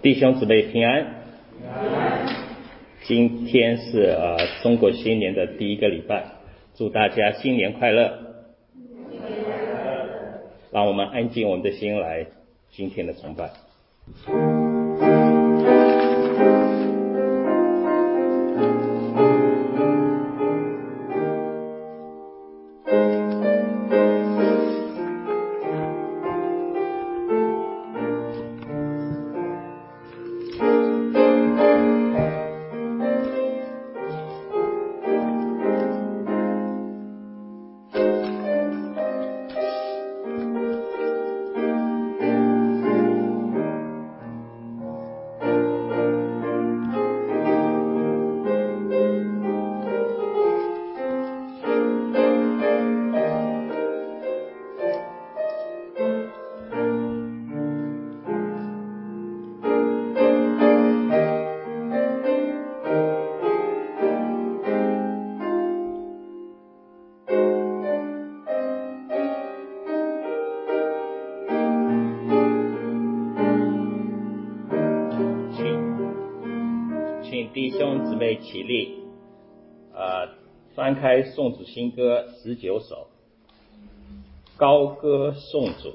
弟兄姊妹平安。今天是中国新年的第一个礼拜，祝大家新年快乐。让我们安静我们的心来今天的崇拜。请弟兄姊妹起立，翻开颂主新歌19首，高歌颂主。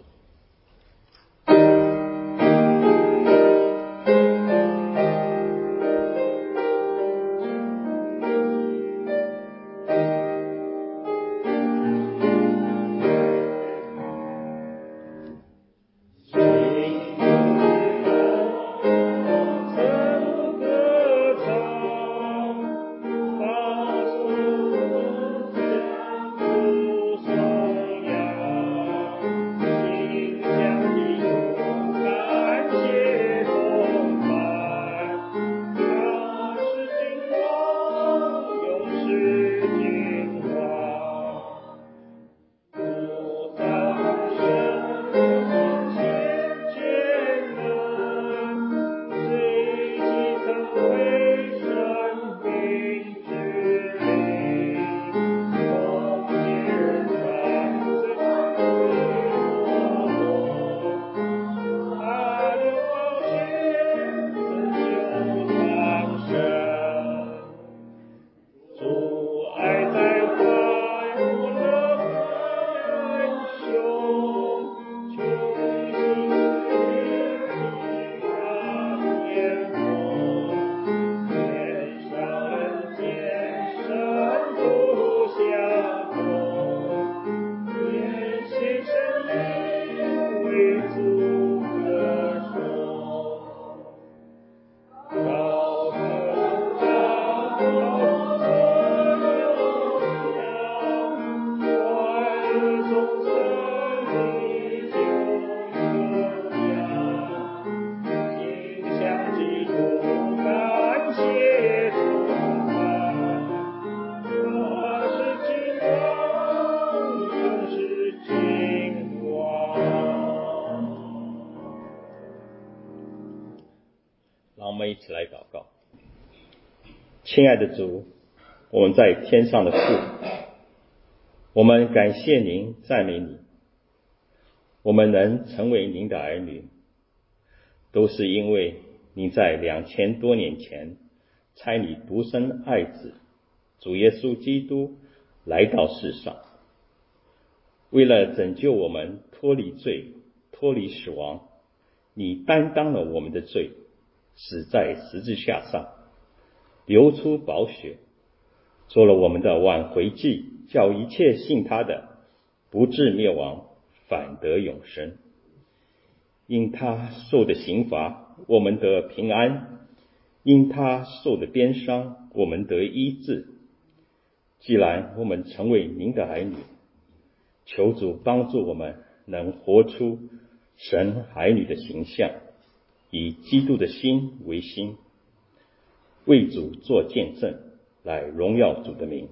让我们一起来祷告。亲爱的主，我们在天上的父，我们感谢您，赞美你。我们能成为您的儿女，都是因为您在2000多年前差你独生爱子主耶稣基督来到世上，为了拯救我们脱离罪，脱离死亡，你担当了我们的罪，死在十字架上，流出宝血，做了我们的挽回祭，叫一切信他的不至灭亡，反得永生。因他受的刑罚，我们得平安；因他受的鞭伤，我们得医治。既然我们成为您的儿女，求主帮助我们能活出神儿女的形象，以基督的心为心，为主做见证，来荣耀主的名。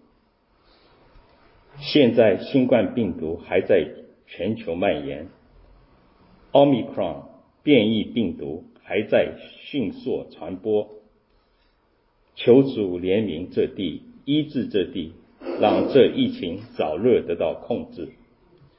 现在新冠病毒还在全球蔓延，奥密克戎变异病毒还在迅速传播，求主怜悯这地，医治这地，让这疫情早日得到控制。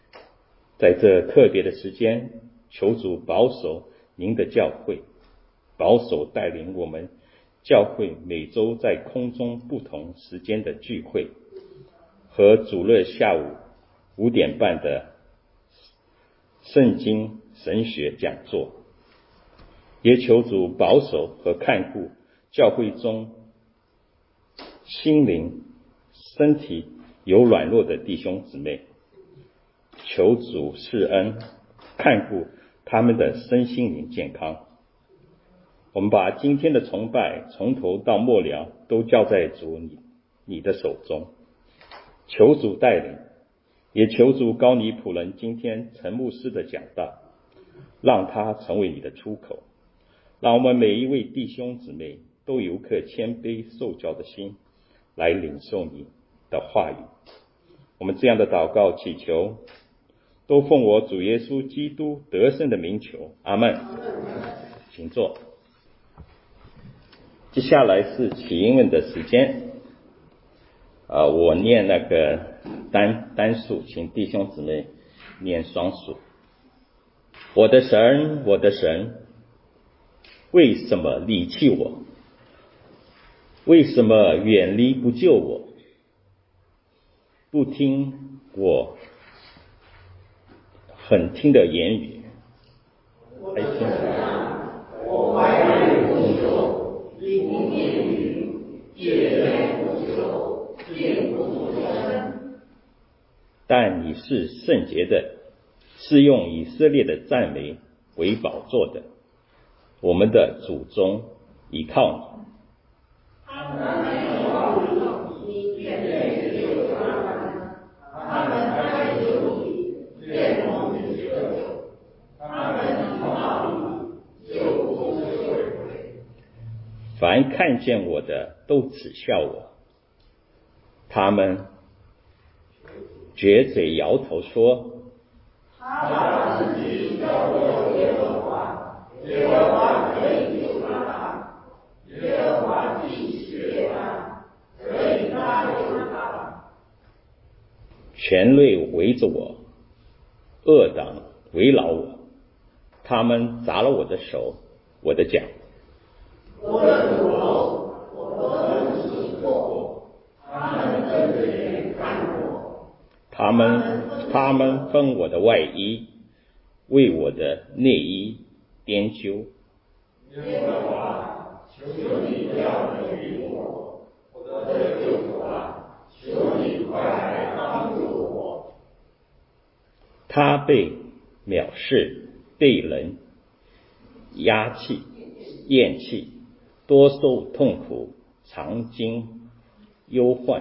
在这特别的时间，求主保守您的教会， 保守带领我们教会每周在空中不同时间的聚会，和主日下午5点半的圣经神学讲座，也求主保守和看顾教会中心灵、身体有软弱的弟兄姊妹，求主施恩看顾他们的身心灵健康。我们把今天的崇拜从头到末了都交在主你的手中，求主带领，也求主高尼仆人今天陈牧师的讲道，让他成为你的出口，让我们每一位弟兄姊妹都有颗谦卑受教的心来领受你的话语。我们这样的祷告祈求，都奉我主耶稣基督得胜的名求，阿们。请坐。接下来是起英文的时间，我念那个单数，请弟兄姊妹念双数。我的神，我的神，为什么离弃我？为什么远离不救我？不听我很听的言语，还听我怀里不久，灵言语，夜间不久，并不出声。但你是圣洁的，是用以色列的赞美为宝座的，我们的祖宗依靠你。他们没有望你，便愿意救他们；他们哀求你，便蒙你救；他们依靠你，就不退回。凡看见我的，都耻笑我。他们撅嘴摇头说：他把自己交给耶和华，耶和华可以救他，耶和华必喜悦他，可以搭救他。权锐围着我，恶党围绕我，他们砸了我的手，我的脚，我的骨头，我的体魄，他们瞪着眼看我，他们分我的外衣，为我的内衣编修。耶和华，求你不要远离我，我的救主啊，求你快来帮助我。他被藐视，被人压弃、厌弃，多受痛苦，常经忧患。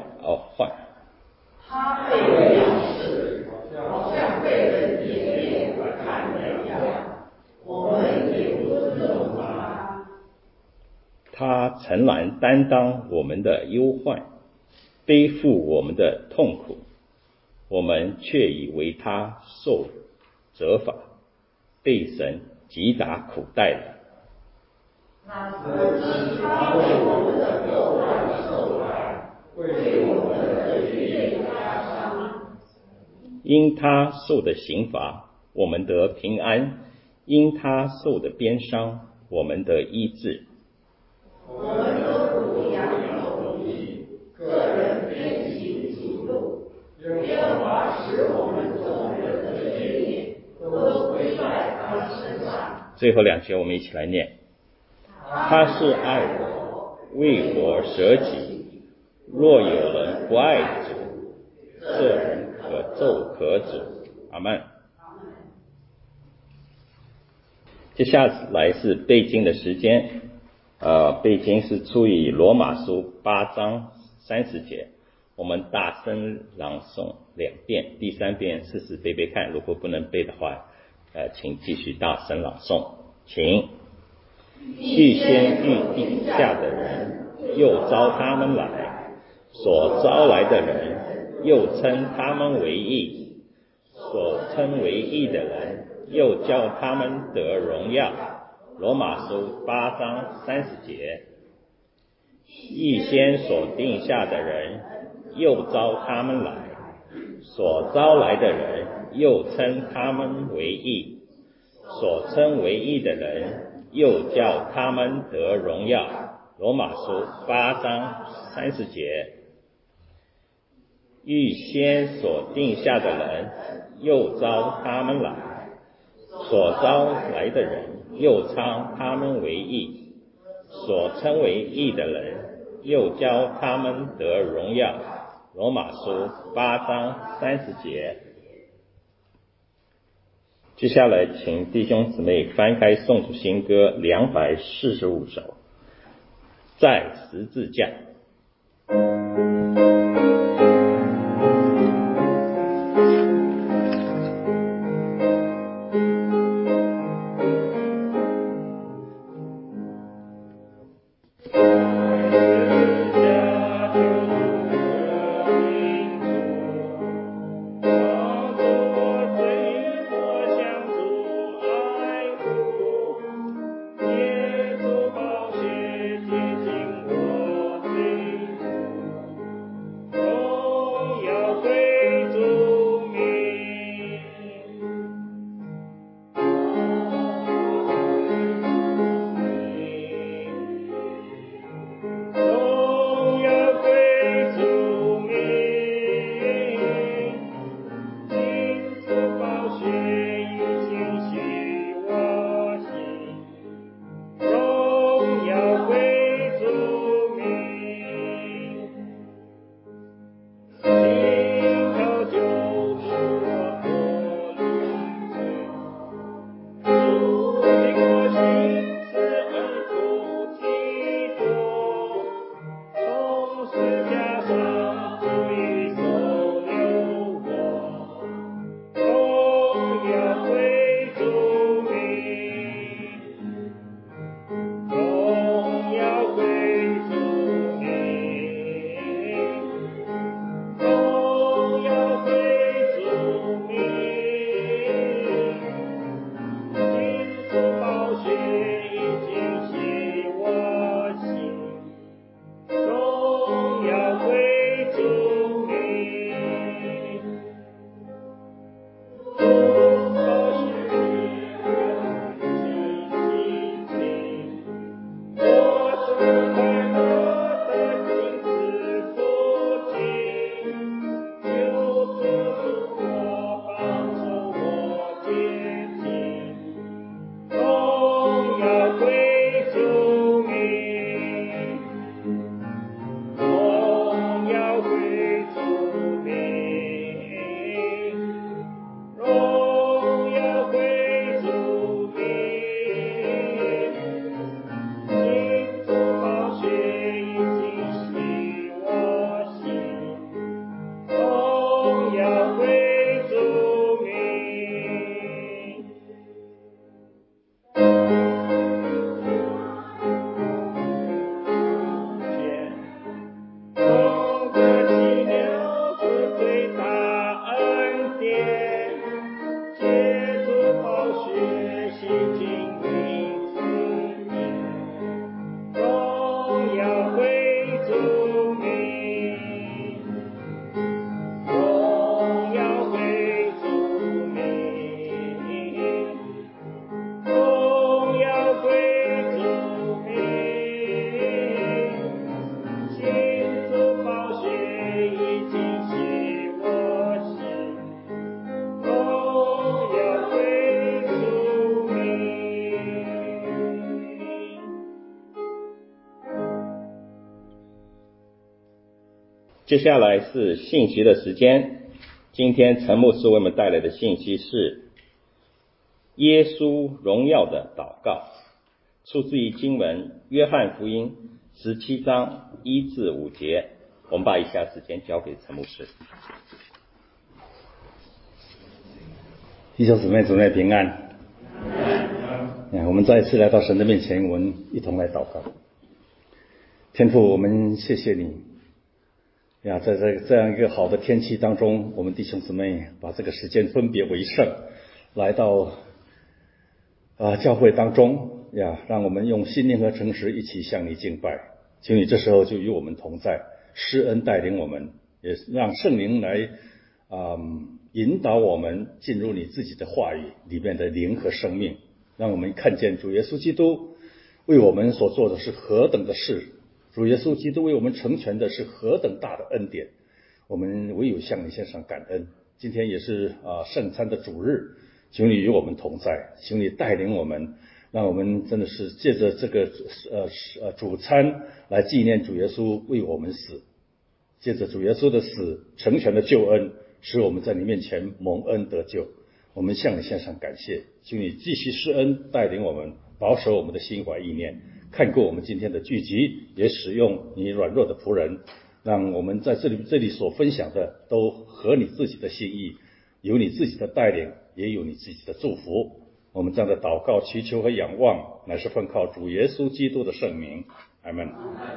他被藐视，好像被人掩面而看的一样，我们也不尊重他。他诚然担当我们的忧患，背负我们的痛苦，我们却以为他受责罚，被神击打苦待了。那时他为我们的过犯受害，为我们的罪孽加伤。因他受的刑罚，我们得平安；因他受的鞭伤，我们得医治。我们都如羊有迷，个人偏行己路。耶和华使我们众人的罪孽都归在他身上。最后2节我们一起来念。他是爱我，为我舍己。若有人不爱主，这人可咒可诅。阿们。接下来是背经的时间，背经是出于罗马书8章30节，我们大声朗诵2遍，第3遍试试背背看，如果不能背的话，请继续大声朗诵，请。预先预定下的人，又招他们来；所招来的人，又称他们为义；所称为义的人，又叫他们得荣耀。罗马书8章30节。预先所定下的人，又招他们来；所招来的人，又称他们为义；所称为义的人， 又叫他们得荣耀。罗马书8章30节。预先所定下的人，又招他们来；所招来的人，又称他们为义；所称为义的人，又教他们得荣耀。罗马书8章30节。接下来请弟兄姊妹翻开颂主新歌245首，在十字架。接下来是信息的时间。今天陈牧师为我们带来的信息是耶稣荣耀的祷告，出自于经文约翰福音17章1至5节。我们把以下时间交给陈牧师。 弟兄姊妹，主内平安。我们再一次来到神的面前，我们一同来祷告。天父，我们谢谢你呀，在这样一个好的天气当中，我们弟兄姊妹把这个时间分别为圣，来到教会当中呀，让我们用心灵和诚实一起向你敬拜。请你这时候就与我们同在，施恩带领我们，也让圣灵来引导我们进入你自己的话语里面的灵和生命， 让我们看见主耶稣基督为我们所做的是何等的事，主耶稣基督为我们成全的是何等大的恩典，我们唯有向你献上感恩。今天也是圣餐的主日，求你与我们同在，求你带领我们，让我们真的是借着这个主餐来纪念主耶稣为我们死，借着主耶稣的死成全的救恩，使我们在你面前蒙恩得救。我们向你献上感谢，求你继续施恩，带领我们，保守我们的心怀意念，看过我们今天的聚集，也使用你软弱的仆人，让我们在这里所分享的都合你自己的心意，有你自己的带领，也有你自己的祝福。我们这样的祷告、祈求和仰望，乃是奉靠主耶稣基督的圣名，阿们。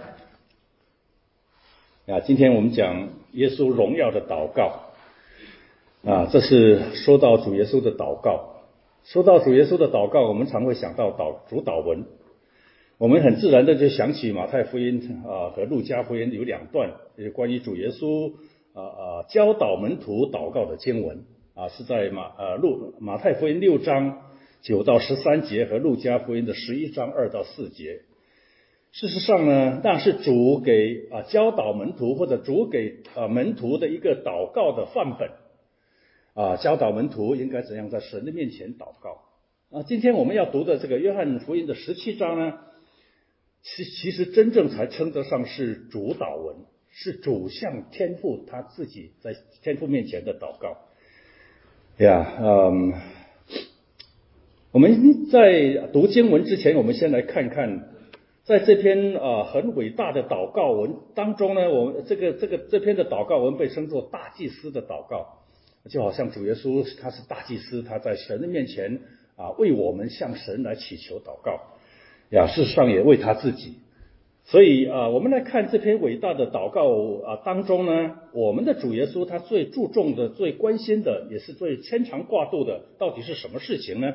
今天我们讲耶稣荣耀的祷告。这是说到主耶稣的祷告。说到主耶稣的祷告，我们常会想到主祷文。我们很自然的就想起马太福音和路加福音有2段，就是关于主耶稣教导门徒祷告的经文是在马太福音6章9到13节和路加福音的11章2到4节。事实上呢，那是主给教导门徒或者主给门徒的一个祷告的范本。教导门徒应该怎样在神的面前祷告。今天我们要读的这个约翰福音的17章呢，其实真正才称得上是主祷文，是主向天父他自己在天父面前的祷告。我们在读经文之前，我们先来看看在这篇很伟大的祷告文当中呢，我们这篇的祷告文被称作大祭司的祷告。就好像主耶稣他是大祭司，他在神的面前为我们向神来祈求祷告事实上也为他自己。所以我们来看这篇伟大的祷告当中呢，我们的主耶稣他最注重的、最关心的，也是最牵肠挂肚的，到底是什么事情呢？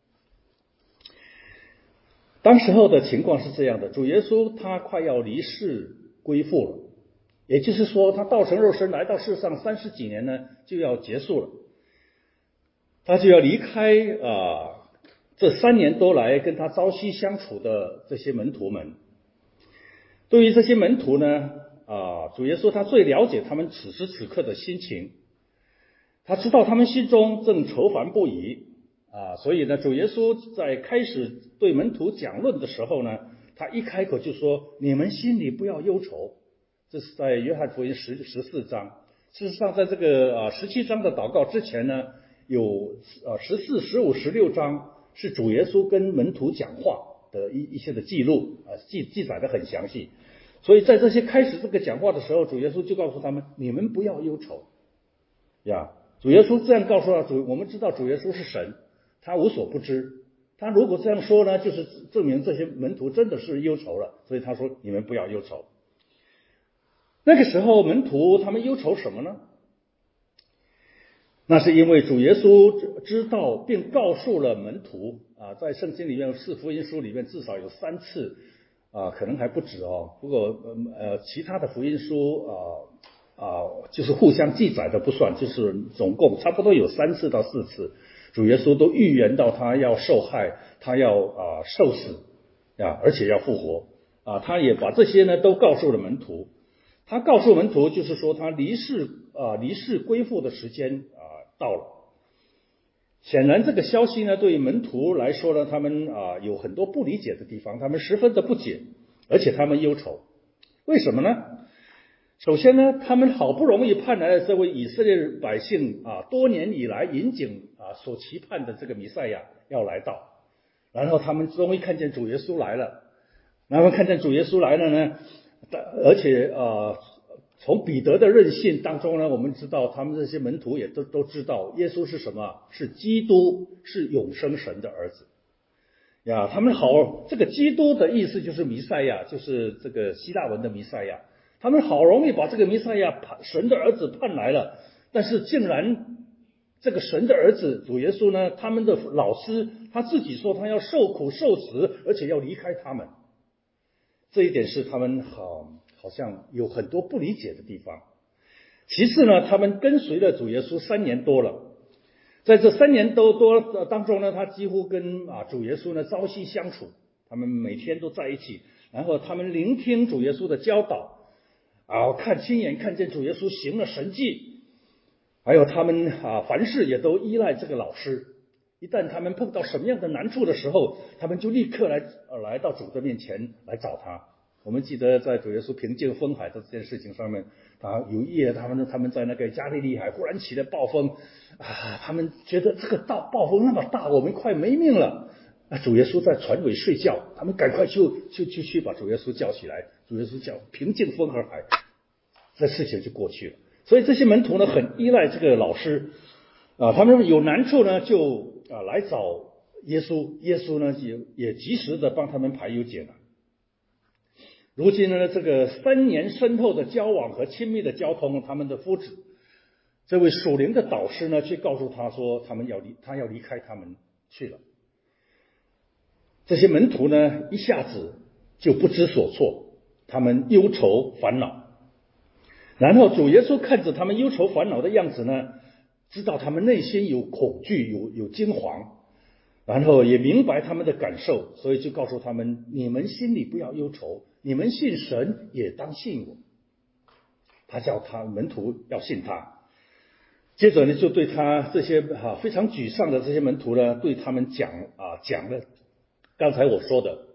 当时候的情况是这样的，主耶稣他快要离世归父了，也就是说他道成肉身来到世上30几年呢就要结束了，他就要离开这3年多来跟他朝夕相处的这些门徒们。对于这些门徒呢主耶稣他最了解他们此时此刻的心情，他知道他们心中正愁烦不已所以呢主耶稣在开始对门徒讲论的时候呢，他一开口就说，你们心里不要忧愁。这是在约翰福音14章。事实上在这个17章的祷告之前呢，有14、15、16章是主耶稣跟门徒讲话的一些的记录记载的很详细。所以在这些开始这个讲话的时候，主耶稣就告诉他们，你们不要忧愁主耶稣这样告诉我们知道主耶稣是神，他无所不知，他如果这样说呢，就是证明这些门徒真的是忧愁了，所以他说你们不要忧愁。那个时候门徒他们忧愁什么呢？那是因为主耶稣知道并告诉了门徒在圣经里面4福音书里面至少有3次可能还不止不过其他的福音书就是互相记载的不算，就是总共差不多有3次到4次，主耶稣都预言到他要受害，他要受死而且要复活他也把这些呢都告诉了门徒。他告诉门徒就是说他离世归父的时间到了。显然这个消息呢对于门徒来说呢，他们有很多不理解的地方，他们十分的不解，而且他们忧愁。为什么呢？首先呢，他们好不容易盼来的这位以色列百姓多年以来引颈所期盼的这个弥赛亚要来到，然后他们终于看见主耶稣来了。然后看见主耶稣来了呢，而且从彼得的任性当中呢，我们知道他们这些门徒也都知道耶稣是什么，是基督，是永生神的儿子他们这个基督的意思就是弥赛亚，就是这个希腊文的弥赛亚。他们好容易把这个弥赛亚神的儿子盼来了，但是竟然这个神的儿子主耶稣呢，他们的老师他自己说他要受苦受死，而且要离开他们。这一点是他们好像有很多不理解的地方。其次呢，他们跟随了主耶稣3年多了， 在这3年多当中呢，他几乎跟主耶稣呢朝夕相处，他们每天都在一起，然后他们聆听主耶稣的教导，亲眼看见主耶稣行了神迹，还有他们凡事也都依赖这个老师。一旦他们碰到什么样的难处的时候，他们就立刻来到主的面前来找他。我们记得在主耶稣平静风海的这件事情上面，有一夜他们在那个加利利海忽然起了暴风，他们觉得这个暴风那么大，我们快没命了。主耶稣在船尾睡觉，他们赶快就去把主耶稣叫起来。主耶稣叫平静风和海，这事情就过去了。所以这些门徒呢很依赖这个老师，他们有难处呢就来找耶稣，耶稣呢也及时的帮他们排忧解难。如今呢，这个3年深厚的交往和亲密的交通，他们的夫子这位属灵的导师呢，却告诉他说，他要离开他们去了。这些门徒呢，一下子就不知所措，他们忧愁烦恼。然后主耶稣看着他们忧愁烦恼的样子呢，知道他们内心有恐惧，有惊惶，然后也明白他们的感受，所以就告诉他们：你们心里不要忧愁，你们信神也当信我。他叫他门徒要信他。接着呢，就对他这些非常沮丧的这些门徒呢，对他们讲了刚才我说的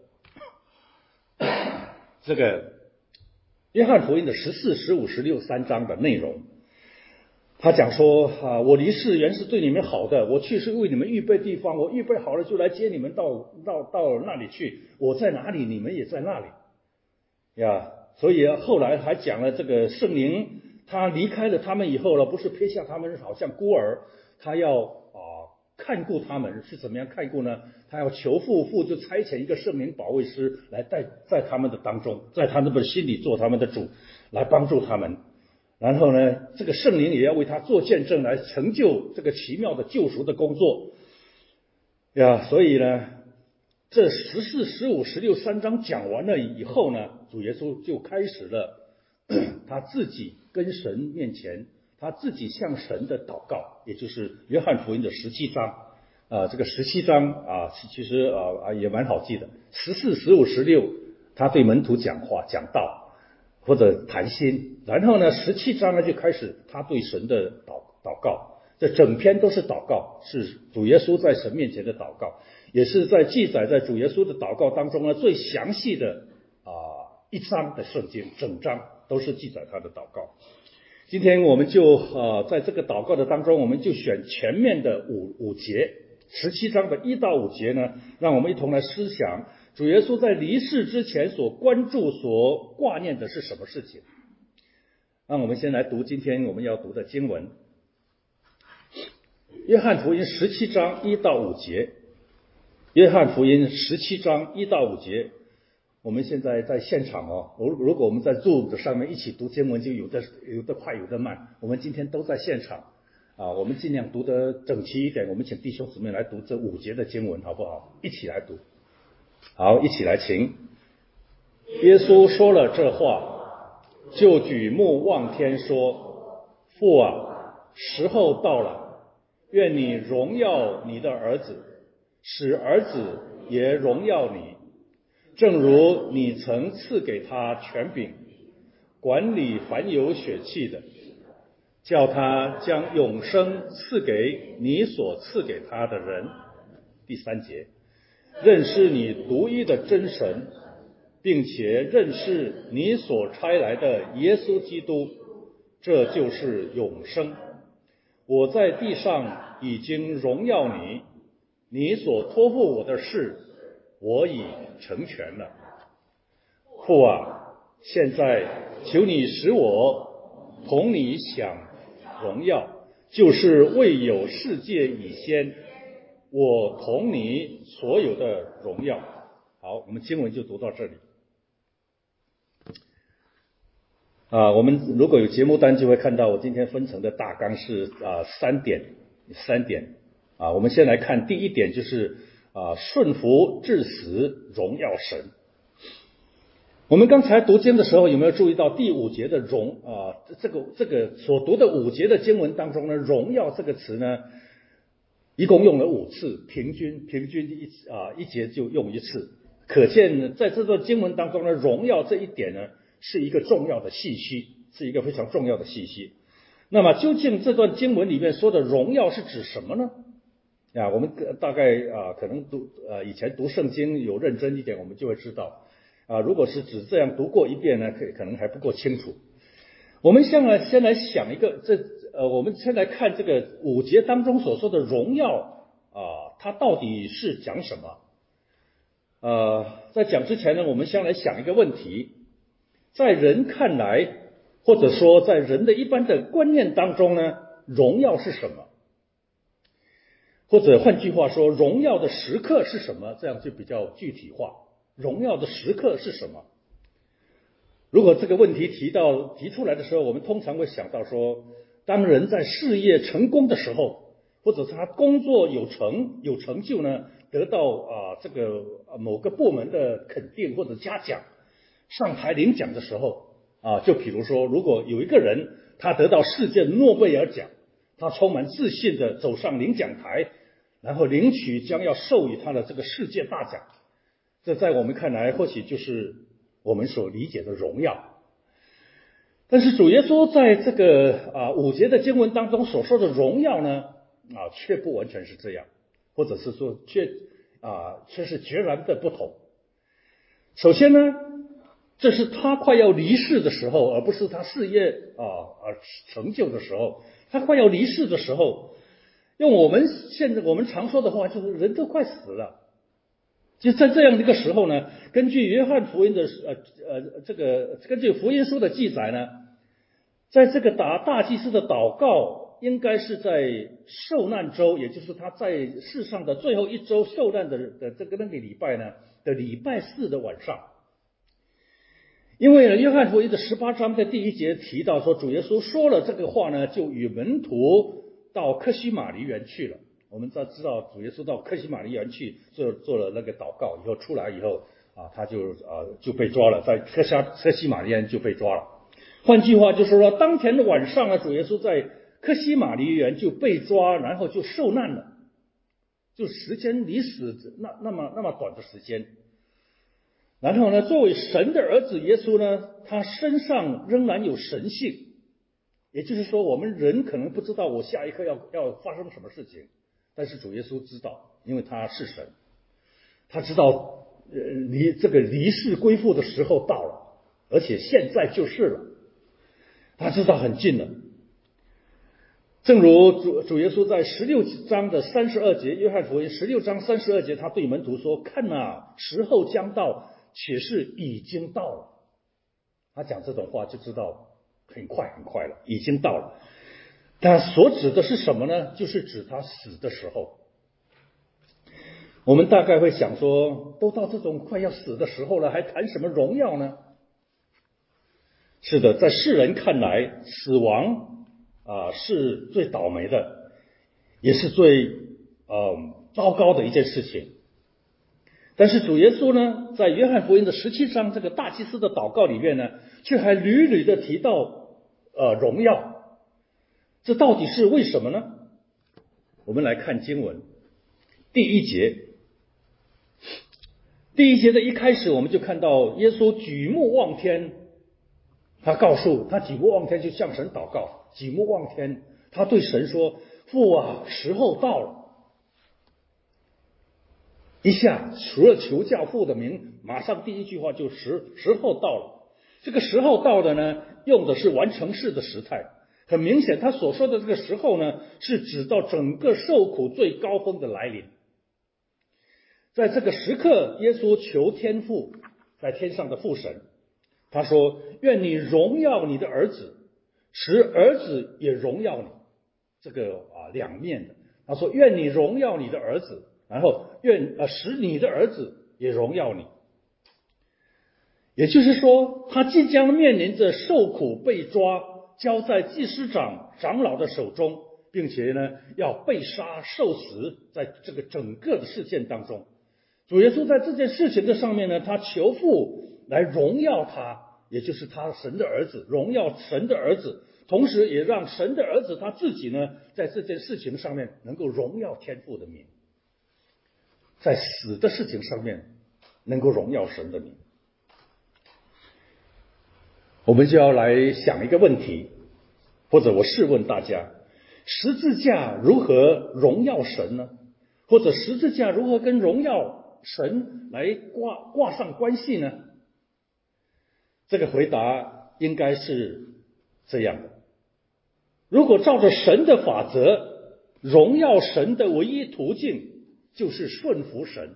这个约翰福音的14、15、16 3章的内容。他讲说我离世原是对你们好的，我去是为你们预备地方，我预备好了就来接你们到那里去，我在哪里你们也在那里呀。所以后来还讲了这个圣灵他离开了他们以后了，不是撇下他们好像孤儿，他要看顾他们。是怎么样看顾呢？他要求父就差遣一个圣灵保惠师来在他们的当中，在他们的心里做他们的主，来帮助他们。然后呢，这个圣灵也要为他做见证，来成就这个奇妙的救赎的工作呀。所以呢，这14、15、16 3章讲完了以后呢，主耶稣就开始了他自己跟神面前，他自己向神的祷告，也就是约翰福音的17章这个17章其实也蛮好记的。14、15、16他对门徒讲话讲道或者谈心，然后呢17章呢就开始他对神的祷告。这整篇都是祷告，是主耶稣在神面前的祷告，也是在记载在主耶稣的祷告当中呢最详细的一章的圣经，整章都是记载他的祷告。今天我们就在这个祷告的当中，我们就选前面的五节，17章的1到5节呢，让我们一同来思想主耶稣在离世之前所关注所挂念的是什么事情。让我们先来读今天我们要读的经文，约翰福音17章1到5节。约翰福音17章1到5节。我们现在在现场如果我们在 Zoom 的上面一起读经文，就有的快有的慢。我们今天都在现场我们尽量读得整齐一点。我们请弟兄姊妹来读这5节的经文，好不好？一起来读。好，一起来，请。耶稣说了这话，就举目望天说：父啊，时候到了，愿你荣耀你的儿子，使儿子也荣耀你，正如你曾赐给他权柄，管理凡有血气的，叫他将永生赐给你所赐给他的人。第3节，认识你独一的真神，并且认识你所差来的耶稣基督，这就是永生。我在地上已经荣耀你，你所托付我的事，我已成全了。父啊，现在求你使我同你享荣耀，就是未有世界以先，我同你所有的荣耀。好，我们经文就读到这里。我们如果有节目单就会看到我今天分成的大纲是3点。我们先来看第1点，就是顺服至死，荣耀神。我们刚才读经的时候有没有注意到第5节的这个所读的5节的经文当中呢，荣耀这个词呢一共用了5次，平均一节就用1次，可见呢，在这段经文当中呢，荣耀这一点呢是一个重要的信息，是一个非常重要的信息。那么究竟这段经文里面说的荣耀是指什么呢？我们大概可能以前读圣经有认真一点，我们就会知道如果是只这样读过一遍呢，可能还不够清楚。我们先来想一个，我们先来看这个5节当中所说的荣耀它到底是讲什么？在讲之前呢，我们先来想一个问题，在人看来，或者说在人的一般的观念当中呢，荣耀是什么？或者换句话说，荣耀的时刻是什么？这样就比较具体化。荣耀的时刻是什么？如果这个问题提出来的时候，我们通常会想到说，当人在事业成功的时候，或者是他工作有成就呢，得到这个某个部门的肯定或者嘉奖，上台领奖的时候就比如说，如果有一个人他得到世界诺贝尔奖，他充满自信的走上领奖台，然后领取将要授予他的这个世界大奖，这在我们看来或许就是我们所理解的荣耀。但是主耶稣在这个5节的经文当中所说的荣耀呢却不完全是这样，或者是说却是截然的不同。首先呢，这是他快要离世的时候，而不是他事业成就的时候。他快要离世的时候，用我们常说的话，就是人都快死了。就在这样的一个时候呢，根据约翰福音的根据福音书的记载呢，在这个大祭司的祷告，应该是在受难周，也就是他在世上的最后一周受难的那个礼拜呢的礼拜4的晚上。因为呢，约翰福音的18章的第1节提到说，主耶稣说了这个话呢，就与门徒到客西马尼园去了。我们知道主耶稣到客西马尼园去做了那个祷告以后，出来以后他就被抓了，在客西马尼园就被抓了。换句话就是说，当天的晚上呢，主耶稣在客西马尼园就被抓，然后就受难了，就时间离死那么短的时间。然后呢，作为神的儿子耶稣呢，他身上仍然有神性，也就是说，我们人可能不知道我下一刻要发生什么事情，但是主耶稣知道，因为他是神，他知道离世归父的时候到了，而且现在就是了，他知道很近了。正如主耶稣在16章的32节，约翰福音16章32节，他对门徒说：“看时候将到，且是已经到了。”他讲这种话就知道很快了，已经到了。但所指的是什么呢？就是指他死的时候。我们大概会想说，都到这种快要死的时候了，还谈什么荣耀呢？是的，在世人看来，死亡是最倒霉的，也是最糟糕的一件事情。但是主耶稣呢，在约翰福音的17章这个大祭司的祷告里面呢，却还屡屡的提到荣耀。这到底是为什么呢？我们来看经文第1节。第1节的一开始，我们就看到耶稣举目望天，他举目望天，就向神祷告，举目望天，他对神说：“父啊，时候到了。”一下除了求叫父的名，马上第一句话就时候到了。这个时候到了呢，用的是完成式的时态。很明显，他所说的这个时候呢，是指到整个受苦最高峰的来临。在这个时刻，耶稣求天父，在天上的父神，他说：“愿你荣耀你的儿子，使儿子也荣耀你。”这个两面的。他说：“愿你荣耀你的儿子。”然后使你的儿子也荣耀你。也就是说，他即将面临着受苦被抓，交在祭司长老的手中，并且呢要被杀受死，在这个整个的事件当中，主耶稣在这件事情的上面呢，他求父来荣耀他，也就是他神的儿子，荣耀神的儿子， 同时也让神的儿子他自己呢，在这件事情上面能够荣耀天父的名，在死的事情上面能够荣耀神的名。我们就要来想一个问题，或者我试问大家，十字架如何荣耀神呢？或者十字架如何跟荣耀神来挂上关系呢？这个回答应该是这样的：如果照着神的法则，荣耀神的唯一途径就是顺服神。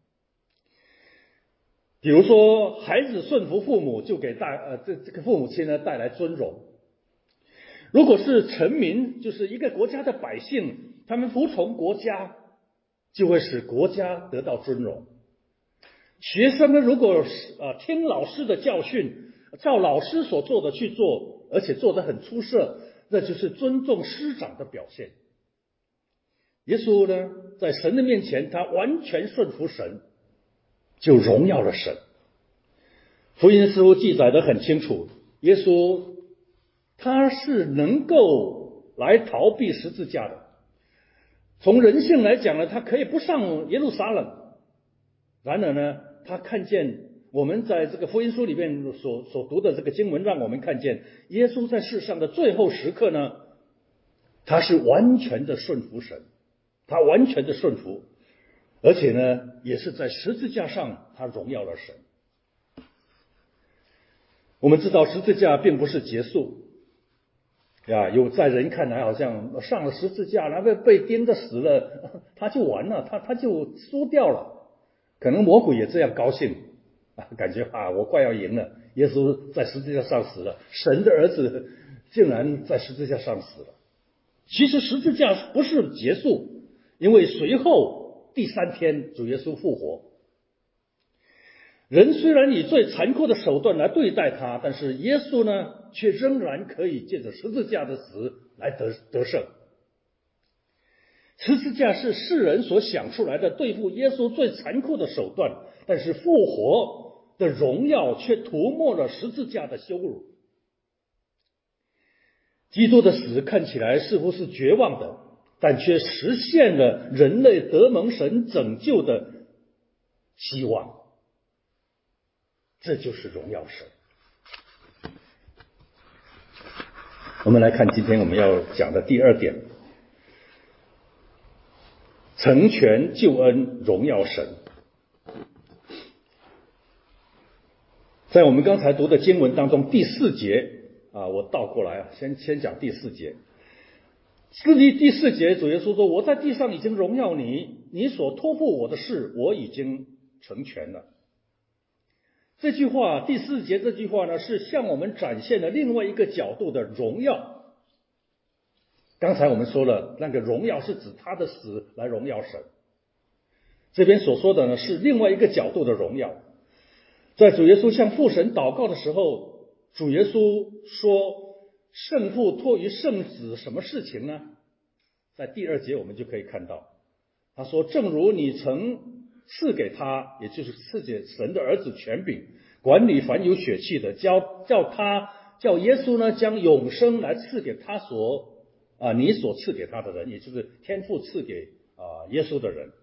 比如说，孩子顺服父母，就给这个父母亲呢带来尊荣。如果是臣民，就是一个国家的百姓，他们服从国家，就会使国家得到尊荣。学生呢，如果听老师的教训，照老师所做的去做，而且做得很出色，那就是尊重师长的表现。耶稣呢，在神的面前，他完全顺服神，就荣耀了神。福音书记载得很清楚，耶稣他是能够来逃避十字架的。从人性来讲呢，他可以不上耶路撒冷。然而呢，他看见我们在这个福音书里面所读的这个经文，让我们看见耶稣在世上的最后时刻呢，他是完全的顺服神，他完全的顺服，而且呢，也是在十字架上他荣耀了神。我们知道十字架并不是结束有在人看来好像上了十字架，然后被钉着死了，他就完了，他就输掉了。可能魔鬼也这样高兴感觉我快要赢了，耶稣在十字架上死了，神的儿子竟然在十字架上死了。其实十字架不是结束，因为随后第3天主耶稣复活。人虽然以最残酷的手段来对待他，但是耶稣呢，却仍然可以借着十字架的死来得胜。十字架是世人所想出来的对付耶稣最残酷的手段，但是复活的荣耀却涂抹了十字架的羞辱。基督的死看起来似乎是绝望的，但却实现了人类得蒙神拯救的希望。这就是荣耀神。我们来看今天我们要讲的第2点，成全救恩，荣耀神。在我们刚才读的经文当中，第4节我倒过来先讲第4节。第4节主耶稣说，我在地上已经荣耀你，你所托付我的事我已经成全了。这句话，第4节这句话呢，是向我们展现了另外一个角度的荣耀。刚才我们说了，那个荣耀是指他的死来荣耀神，这边所说的呢是另外一个角度的荣耀。在主耶稣向父神祷告的时候，主耶稣说圣父托于圣子什么事情呢？在第2节我们就可以看到，他说正如你曾赐给他，也就是赐给神的儿子权柄，管理凡有血气的，叫耶稣呢将永生来赐给他你所赐给他的人，也就是天父赐给耶稣的人。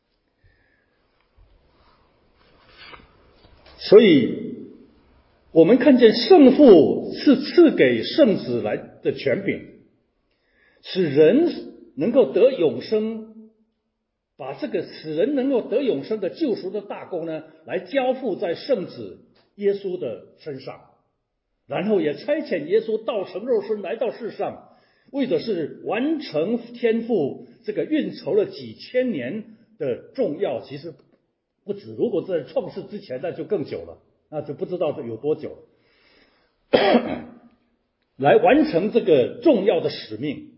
所以我们看见圣父是赐给圣子来的权柄，使人能够得永生，把这个使人能够得永生的救赎的大功呢，来交付在圣子耶稣的身上，然后也差遣耶稣道成肉身来到世上，为的是完成天父这个运筹了几千年的重要，其实不止，如果在创世之前那就更久了，那就不知道有多久了来完成这个重要的使命。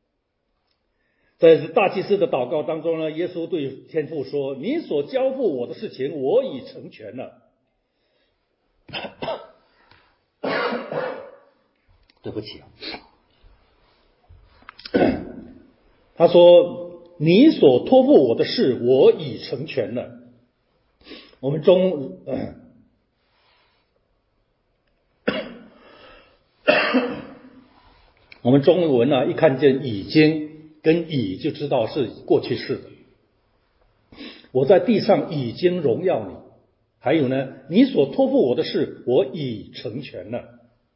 在大祭司的祷告当中呢，耶稣对天父说，你所交付我的事情我已成全了对不起他说你所托付我的事我已成全了。我们我们中文一看见已经跟已就知道是过去式的。我在地上已经荣耀你，还有呢，你所托付我的事，我已成全了。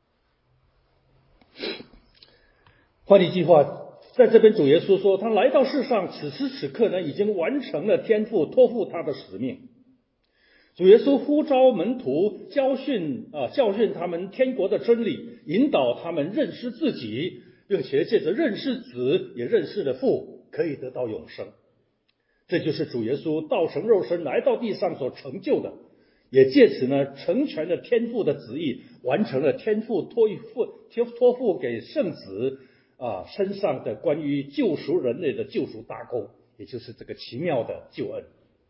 换一句话，在这边主耶稣说，他来到世上，此时此刻呢，已经完成了天父托付他的使命。主耶稣呼召门徒，教训他们天国的真理，引导他们认识自己，并且借着认识子，也认识了父，可以得到永生。这就是主耶稣道成肉身来到地上所成就的，也借此呢成全了天父的旨意，完成了天父托付给圣子身上的关于救赎人类的救赎大功，也就是这个奇妙的救恩。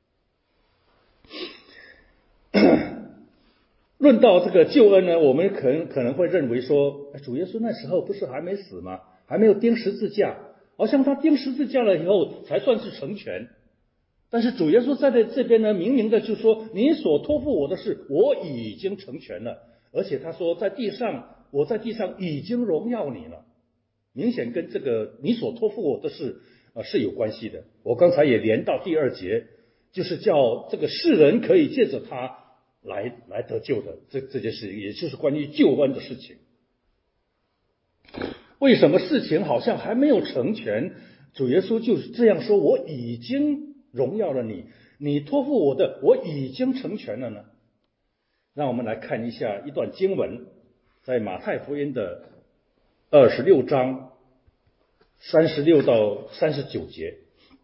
论到这个救恩呢，我们可能会认为说，主耶稣那时候不是还没死吗？还没有钉十字架，好像他钉十字架了以后才算是成全。但是主耶稣在这边呢，明明的就说，你所托付我的事，我已经成全了。而且他说，我在地上已经荣耀你了，明显跟这个你所托付我的事是有关系的。我刚才也连到第2节，就是叫这个世人可以借着他来得救的这件事情，也就是关于救恩的事情。为什么事情好像还没有成全，主耶稣就是这样说，我已经荣耀了你，你托付我的，我已经成全了呢？让我们来看一下一段经文，在马太福音的26章36到39节。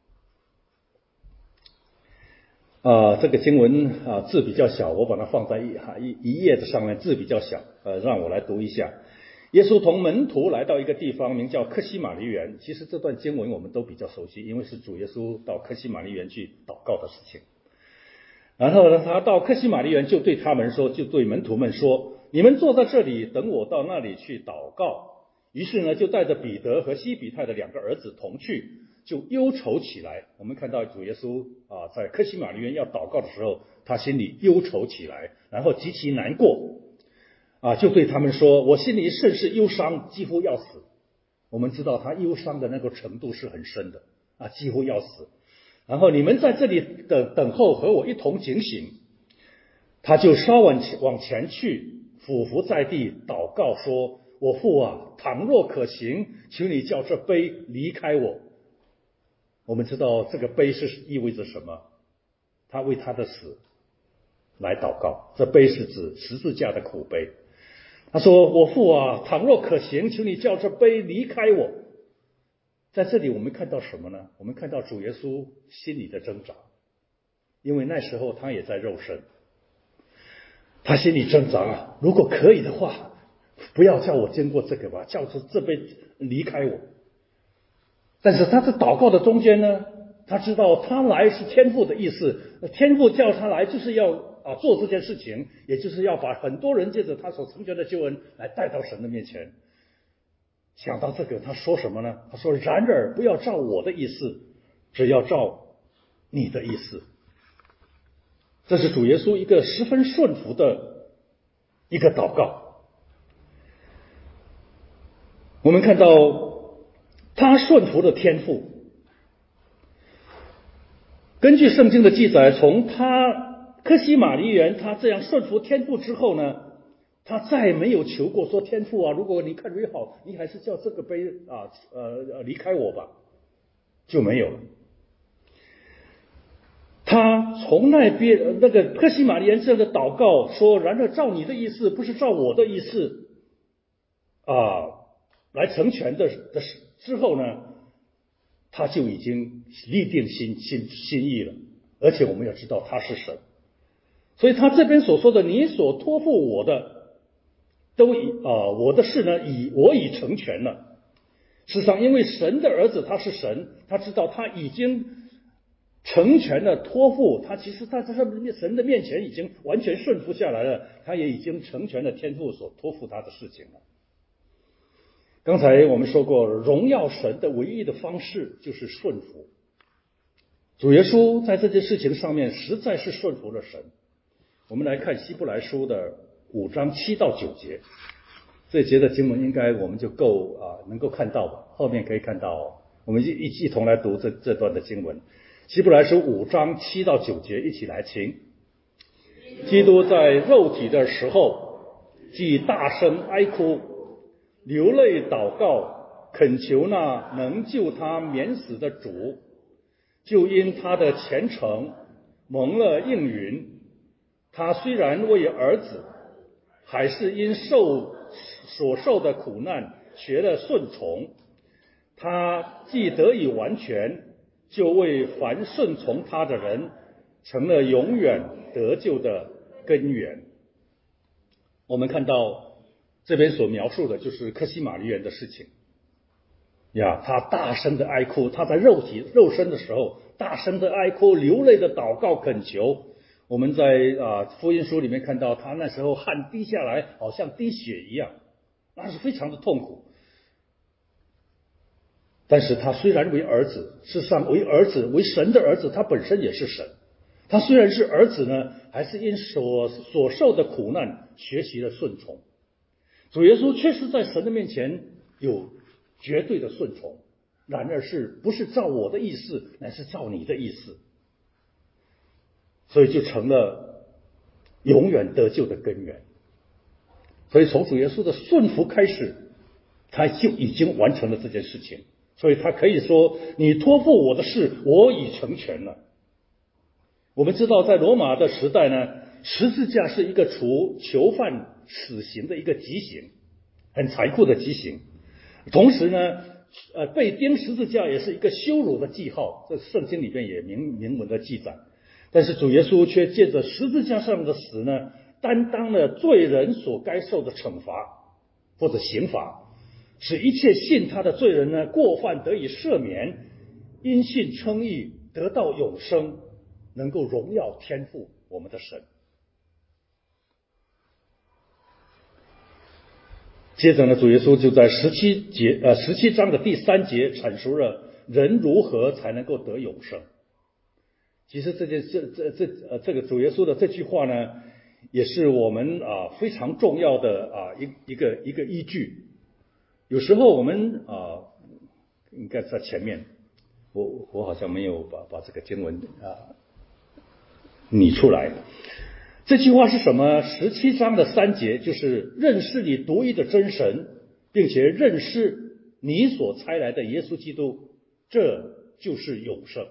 这个经文字比较小，我把它放在一页的上面，字比较小，让我来读一下。耶稣同门徒来到一个地方，名叫客西马尼园。其实这段经文我们都比较熟悉，因为是主耶稣到客西马尼园去祷告的事情。然后呢，他到客西马尼园就对门徒们说，你们坐在这里，等我到那里去祷告。于是呢，就带着彼得和西比泰的2个儿子同去，就忧愁起来。我们看到主耶稣在客西马尼园要祷告的时候，他心里忧愁起来，然后极其难过就对他们说，我心里甚是忧伤，几乎要死。我们知道他忧伤的那个程度是很深的几乎要死。然后你们在这里等候，和我一同警醒。他就稍往前去，俯伏在地祷告说，我父倘若可行，请你叫这杯离开我。我们知道这个杯是意味着什么，他为他的死来祷告，这杯是指十字架的苦杯。他说，我父倘若可行，请你叫这杯离开我。在这里我们看到什么呢？我们看到主耶稣心里的挣扎，因为那时候他也在肉身，他心里挣扎如果可以的话，不要叫我经过这个吧，叫这杯离开我。但是他在祷告的中间呢，他知道他来是天父的意思，天父叫他来就是要做这件事情，也就是要把很多人借着他所成全的救恩来带到神的面前。想到这个，他说什么呢？他说，然而不要照我的意思，只要照你的意思。这是主耶稣一个十分顺服的一个祷告。我们看到他顺服的天赋。根据圣经的记载，从他客西马尼园他这样顺服天父之后呢，他再没有求过说，天父如果你看为好，你还是叫这个杯离开我吧，就没有了。他从那个客西马尼园这样的祷告说，然而照你的意思，不是照我的意思来成全的之后呢，他就已经立定心意了。而且我们要知道他是神，所以他这边所说的，你所托付我的我的事呢，我已成全了。事实上，因为神的儿子他是神，他知道他已经成全了托付，他其实他在神的面前已经完全顺服下来了，他也已经成全了天父所托付他的事情了。刚才我们说过，荣耀神的唯一的方式就是顺服。主耶稣在这件事情上面实在是顺服了神。我们来看希伯来书的5章7到9节。 这节的经文应该我们就够能够看到吧，后面可以看到我们一同来读这段的经文。希伯来书5章7到9节，一起来请。基督在肉体的时候，既大声哀哭，流泪祷告，恳求那能救他免死的主，就因他的虔诚蒙了应允。他虽然为儿子，还是因所受的苦难学了顺从。他既得以完全，就为凡顺从他的人成了永远得救的根源。我们看到这边所描述的就是客西马尼园的事情呀，他大声的哀哭，他在肉身的时候大声的哀哭，流泪的祷告恳求。我们在福音书里面看到他那时候汗滴下来好像滴血一样，那是非常的痛苦。但是他虽然为儿子，事实上为儿子，为神的儿子，他本身也是神。他虽然是儿子呢，还是因所受的苦难学习了顺从。主耶稣确实在神的面前有绝对的顺从，然而不是照我的意思，乃是照你的意思，所以就成了永远得救的根源。所以从主耶稣的顺服开始，他就已经完成了这件事情。所以他可以说，你托付我的事，我已成全了。我们知道在罗马的时代呢，十字架是一个处囚犯死刑的一个极刑，很残酷的极刑。同时呢，被钉十字架也是一个羞辱的记号，这圣经里边也明文的记载。但是主耶稣却借着十字架上的死呢，担当了罪人所该受的惩罚或者刑罚，使一切信他的罪人呢，过犯得以赦免，因信称义，得到永生，能够荣耀天父我们的神。接着呢，主耶稣就在17章的第3节阐述了人如何才能够得永生。其实这个主耶稣的这句话呢，也是我们非常重要的一个依据。有时候我们应该在前面，我好像没有把这个经文拟出来。这句话是什么？17章的3节就是认识你独一的真神，并且认识你所差来的耶稣基督，这就是永生。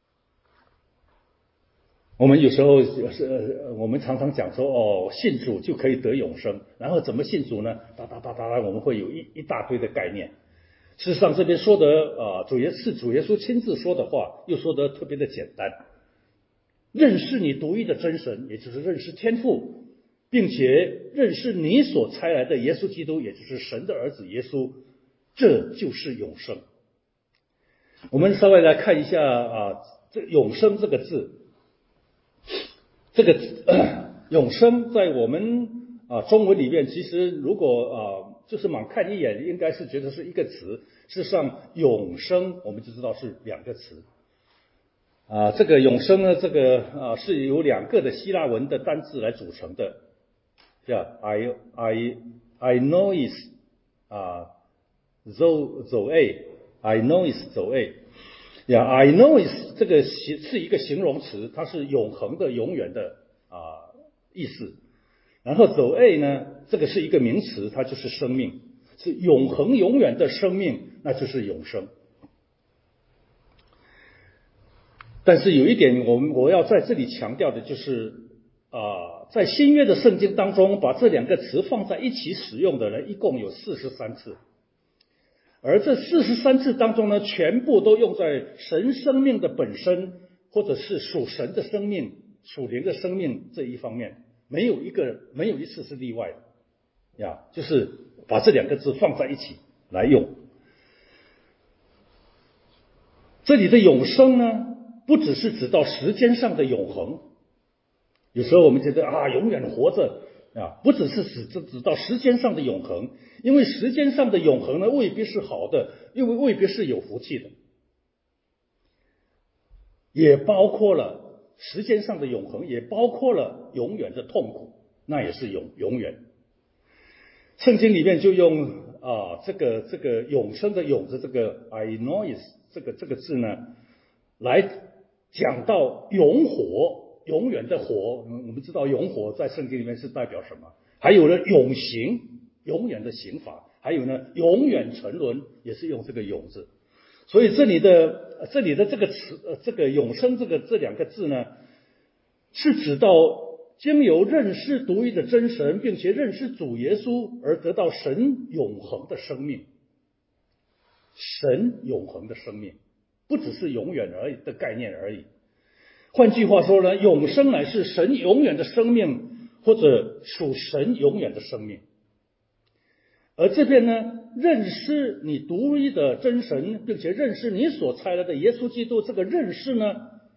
我们有时候我们常常讲说信主就可以得永生，然后怎么信主呢？我们会有一大堆的概念。事实上这边说的主耶稣亲自说的话，又说得特别的简单。认识你独一的真神，也就是认识天父，并且认识你所差来的耶稣基督，也就是神的儿子耶稣，这就是永生。我们稍微来看一下这永生这个字。这个永生在我们中文里面，其实如果就是猛看一眼，应该是觉得是一个词。事实上永生我们就知道是2个词。这个永生呢，这个是由2个的希腊文的单字来组成的，叫 Ainois Zoe Ainois Zoe。Ainois 这个是一个形容词，它是永恒的、永远的意思。然后 Zoe 呢，这个是一个名词，它就是生命，是永恒、永远的生命，那就是永生。但是有一点我要在这里强调的就是在新约的圣经当中，把这2个词放在一起使用的人一共有43次。而这43次当中呢，全部都用在神生命的本身，或者是属神的生命、属灵的生命这一方面，没有一次是例外的就是把这2个字放在一起来用。这里的永生呢，不只是指到时间上的永恒。有时候我们觉得永远活着不只是指到时间上的永恒，因为时间上的永恒呢，未必是好的，因为未必是有福气的，也包括了时间上的永恒，也包括了永远的痛苦，那也是永远。 圣经里面就用这个永生的永字这个 aionios 这个字呢，来讲到永火，永远的火。我们知道永火在圣经里面是代表什么？还有呢永刑，永远的刑罚，还有呢永远沉沦，也是用这个永字。所以这里的这个词，这个永生这两个字呢，是指到经由认识独一的真神，并且认识主耶稣而得到神永恒的生命。神永恒的生命，不只是永远而已的概念而已。换句话说呢，永生乃是神永远的生命，或者属神永远的生命。而这边呢，认识你独一的真神，并且认识你所差来的耶稣基督，这个认识呢，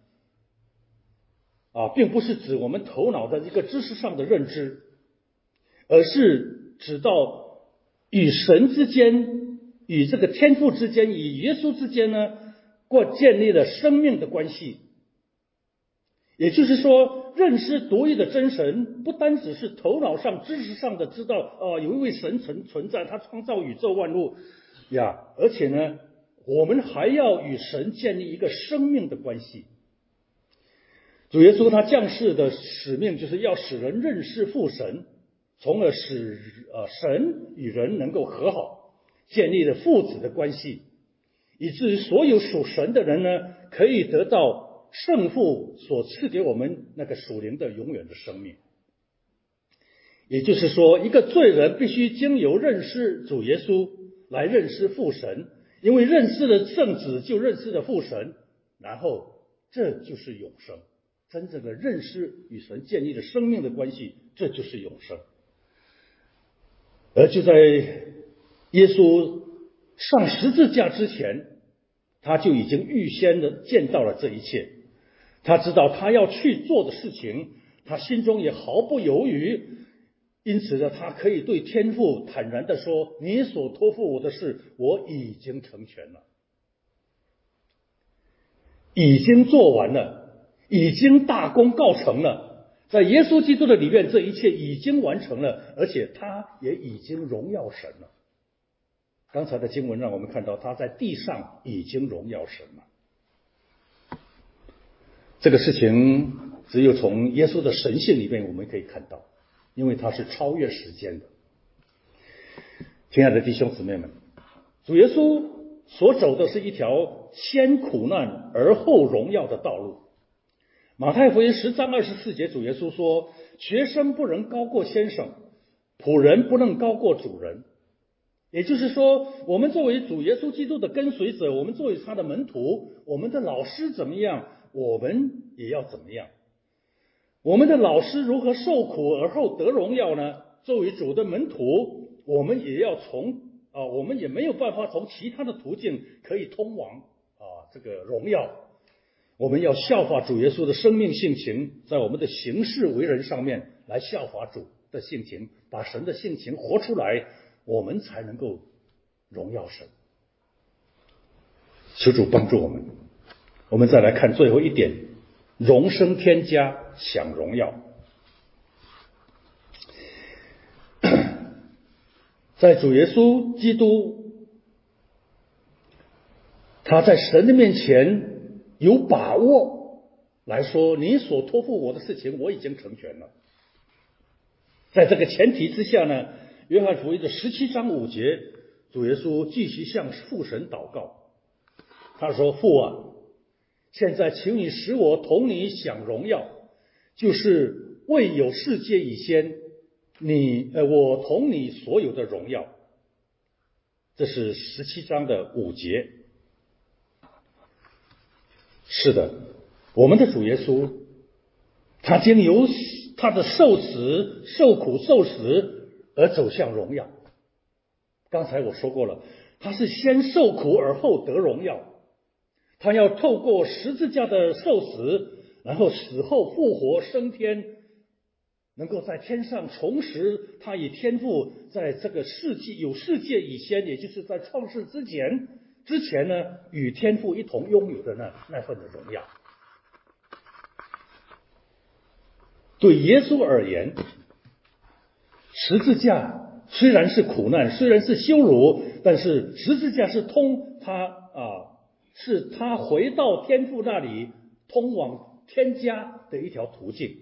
并不是指我们头脑的一个知识上的认知，而是指到与神之间、与这个天父之间、与耶稣之间呢，建立了生命的关系。也就是说，认识独一的真神，不单只是头脑上、知识上的知道有一位神存在，他创造宇宙万物而且呢，我们还要与神建立一个生命的关系。主耶稣他降世的使命，就是要使人认识父神，从而使神与人能够和好，建立了父子的关系，以至于所有属神的人呢，可以得到圣父所赐给我们那个属灵的永远的生命。也就是说，一个罪人必须经由认识主耶稣来认识父神，因为认识了圣子就认识了父神，然后这就是永生。真正的认识与神建立了生命的关系，这就是永生。而就在耶稣上十字架之前，他就已经预先的见到了这一切。他知道他要去做的事情，他心中也毫不犹豫，因此呢，他可以对天父坦然的说：你所托付我的事，我已经成全了，已经做完了，已经大功告成了。在耶稣基督的里面，这一切已经完成了，而且他也已经荣耀神了。刚才的经文让我们看到，他在地上已经荣耀神了。这个事情只有从耶稣的神性里面我们可以看到，因为他是超越时间的。亲爱的弟兄姊妹们，主耶稣所走的是一条先苦难而后荣耀的道路。马太福音10章24节，主耶稣说：学生不能高过先生，仆人不能高过主人。也就是说，我们作为主耶稣基督的跟随者，我们作为他的门徒，我们的老师怎么样，我们也要怎么样。我们的老师如何受苦而后得荣耀呢？作为主的门徒，我们也要我们也没有办法从其他的途径可以通往这个荣耀。我们要效法主耶稣的生命性情，在我们的行事为人上面来效法主的性情，把神的性情活出来，我们才能够荣耀神。求主帮助我们。我们再来看最后一点，荣升天家，享荣耀。在主耶稣基督，他在神的面前有把握来说，你所托付我的事情我已经成全了。在这个前提之下呢，约翰福音的17章5节，主耶稣继续向父神祷告。他说：父啊，现在请你使我同你享荣耀，就是未有世界以先，我同你所有的荣耀。这是17章的5节。是的，我们的主耶稣，他经由他的受死、受苦、受死而走向荣耀。刚才我说过了，他是先受苦而后得荣耀。他要透过十字架的受死，然后死后复活升天，能够在天上重拾他与天父在这个世界以先，也就是在创世之前呢，与天父一同拥有的那份的荣耀。对耶稣而言，十字架虽然是苦难，虽然是羞辱，但是十字架是是他回到天父那里通往天家的一条途径。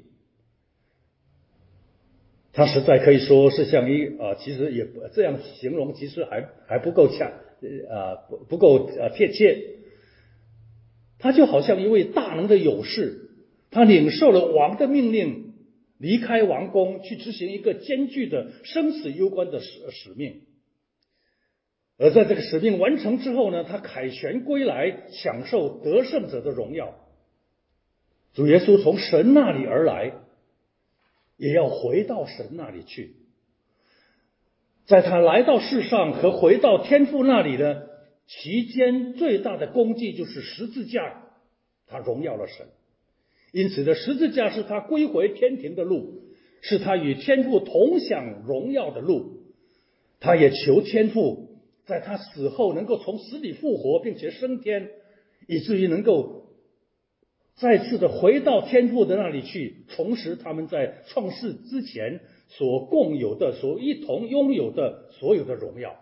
他实在可以说是像其实也这样形容，其实还不够不够贴切。他就好像一位大能的勇士，他领受了王的命令，离开王宫，去执行一个艰巨的生死攸关的使命。而在这个使命完成之后呢，他凯旋归来，享受得胜者的荣耀。主耶稣从神那里而来，也要回到神那里去。在他来到世上和回到天父那里的期间，最大的功绩就是十字架，他荣耀了神。因此的十字架是他归回天庭的路，是他与天父同享荣耀的路。他也求天父在他死后能够从死里复活，并且升天，以至于能够再次的回到天父的那里去，重拾他们在创世之前所共有的、所一同拥有的所有的荣耀。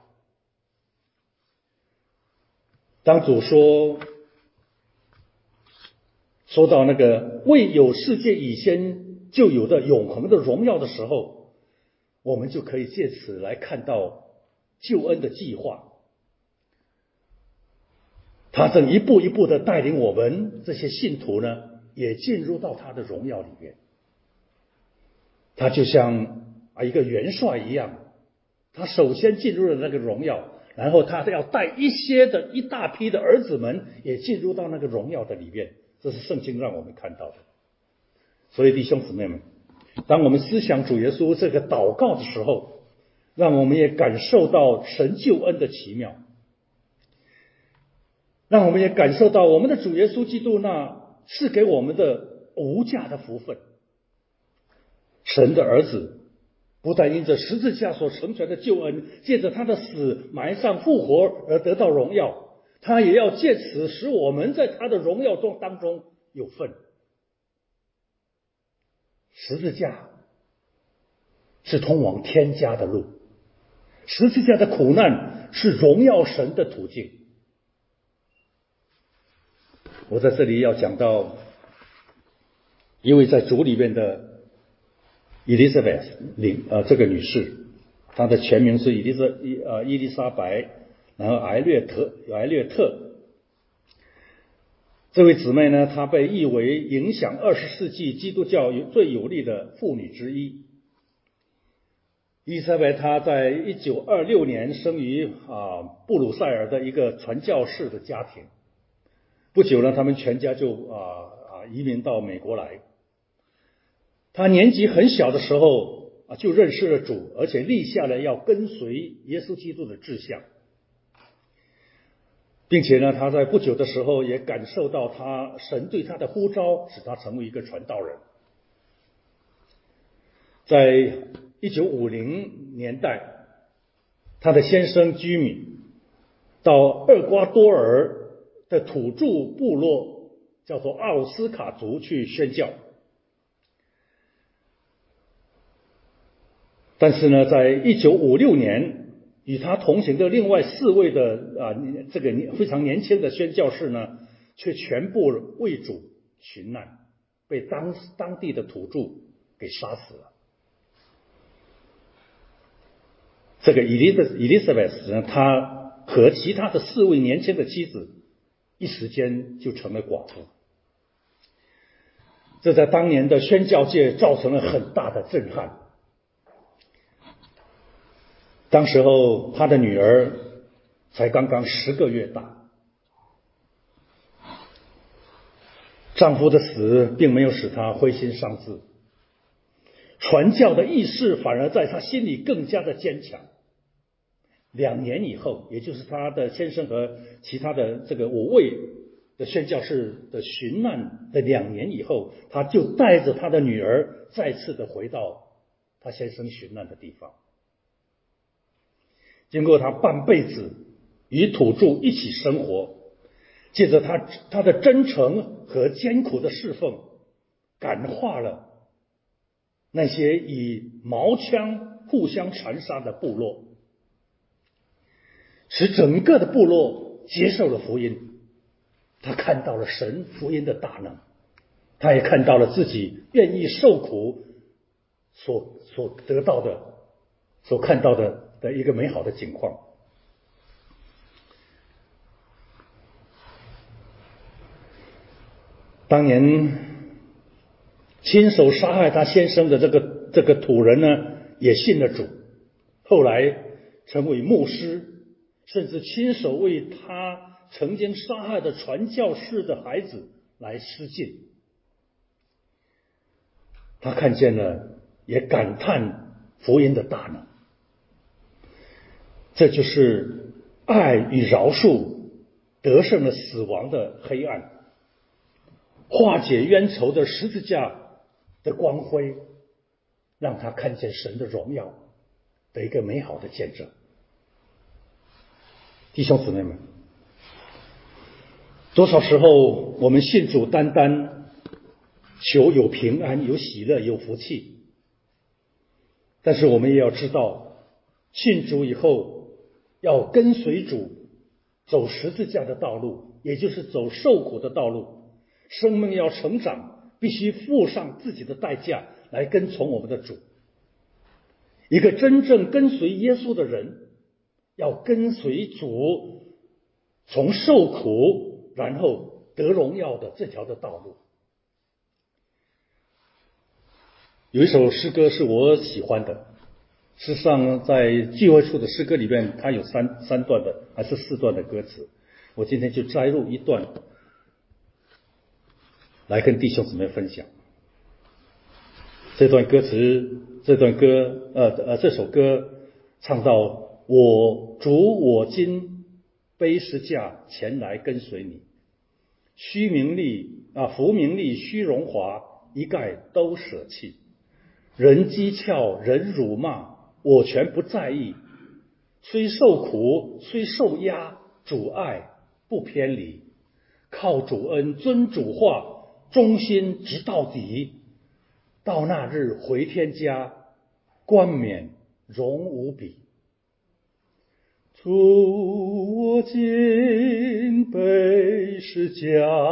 当主说到那个未有世界以前就有的永恒的荣耀的时候，我们就可以借此来看到救恩的计划。他正一步一步的带领我们这些信徒呢，也进入到他的荣耀里面。他就像一个元帅一样，他首先进入了那个荣耀，然后他要带一大批的儿子们也进入到那个荣耀的里面。这是圣经让我们看到的。所以弟兄姊妹们，当我们思想主耶稣这个祷告的时候，让我们也感受到神救恩的奇妙，让我们也感受到我们的主耶稣基督那是给我们的无价的福分。神的儿子不但因着十字架所成全的救恩，借着他的死埋葬复活而得到荣耀，他也要借此使我们在他的荣耀当中有份。十字架是通往天家的路，十字架的苦难是荣耀神的途径。我在这里要讲到一位在主里面的Elizabeth 这个女士，她的全名是伊丽莎白，然后埃略特。这位姊妹呢，她被誉为影响20世纪基督教最有力的妇女之一。伊丽莎白她在1926年生于布鲁塞尔的一个传教士的家庭。不久呢，他们全家就移民到美国来。他年纪很小的时候就认识了主，而且立下了要跟随耶稣基督的志向，并且呢，他在不久的时候也感受到神对他的呼召，使他成为一个传道人。在1950年代，他的先生居米到厄瓜多尔的土著部落叫做奥斯卡族去宣教。但是呢，在1956年，与他同行的另外4位的这个非常年轻的宣教士呢，却全部为主殉难，被当地的土著给杀死了。这个Elizabeth 呢，她和其他的4位年轻的妻子一时间就成了寡妇。这在当年的宣教界造成了很大的震撼。当时候她的女儿才刚刚10个月大，丈夫的死并没有使她灰心丧志，传教的意识反而在她心里更加的坚强。2年以后，也就是她的先生和其他的这个5位的宣教士的殉难的2年以后，她就带着她的女儿再次的回到她先生殉难的地方。经过他半辈子与土著一起生活，借着他的真诚和艰苦的侍奉，感化了那些以矛枪互相残杀的部落，使整个的部落接受了福音。他看到了神福音的大能，他也看到了自己愿意受苦所得到的、所看到的一个美好的景况。当年亲手杀害他先生的这个土人呢，也信了主，后来成为牧师，甚至亲手为他曾经杀害的传教士的孩子来施浸。他看见了，也感叹福音的大能。这就是爱与饶恕得胜了死亡的黑暗，化解冤仇的十字架的光辉，让他看见神的荣耀的一个美好的见证。弟兄姊妹们，多少时候我们信主单单求有平安、有喜乐、有福气，但是我们也要知道，信主以后要跟随主走十字架的道路，也就是走受苦的道路。生命要成长，必须付上自己的代价来跟从我们的主。一个真正跟随耶稣的人，要跟随主从受苦然后得荣耀的这条的道路。有一首诗歌是我喜欢的，事实上在聚会处的诗歌里面，它有三段的还是4段的歌词，我今天就摘录一段来跟弟兄姊妹分享。这首歌唱到：我主，我今背十架前来跟随你，福名利虚荣华一概都舍弃，人讥诮人辱骂我全不在意，虽受苦虽受压，主爱不偏离，靠主恩遵主话，忠心直到底，到那日回天家，冠冕荣无比。主，我今背十架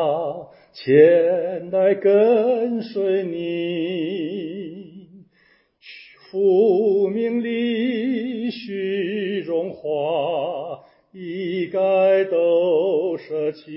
前来跟随你，福名利虚荣华一概都舍弃，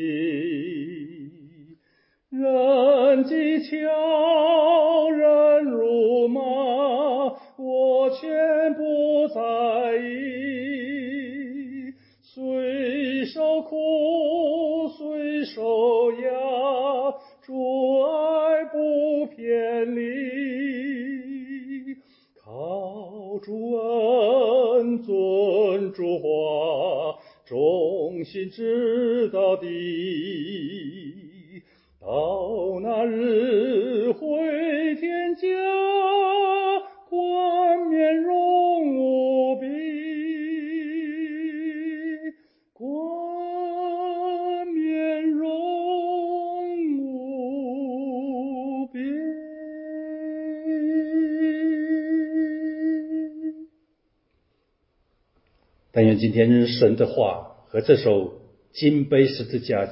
人讥诮人辱骂我全不在意，虽受苦虽受压，主爱不偏离，靠主恩遵主话，忠心直到底，到那日回天家，冠冕荣无比，冠冕荣无比。但愿今天神的话和这首金杯十字架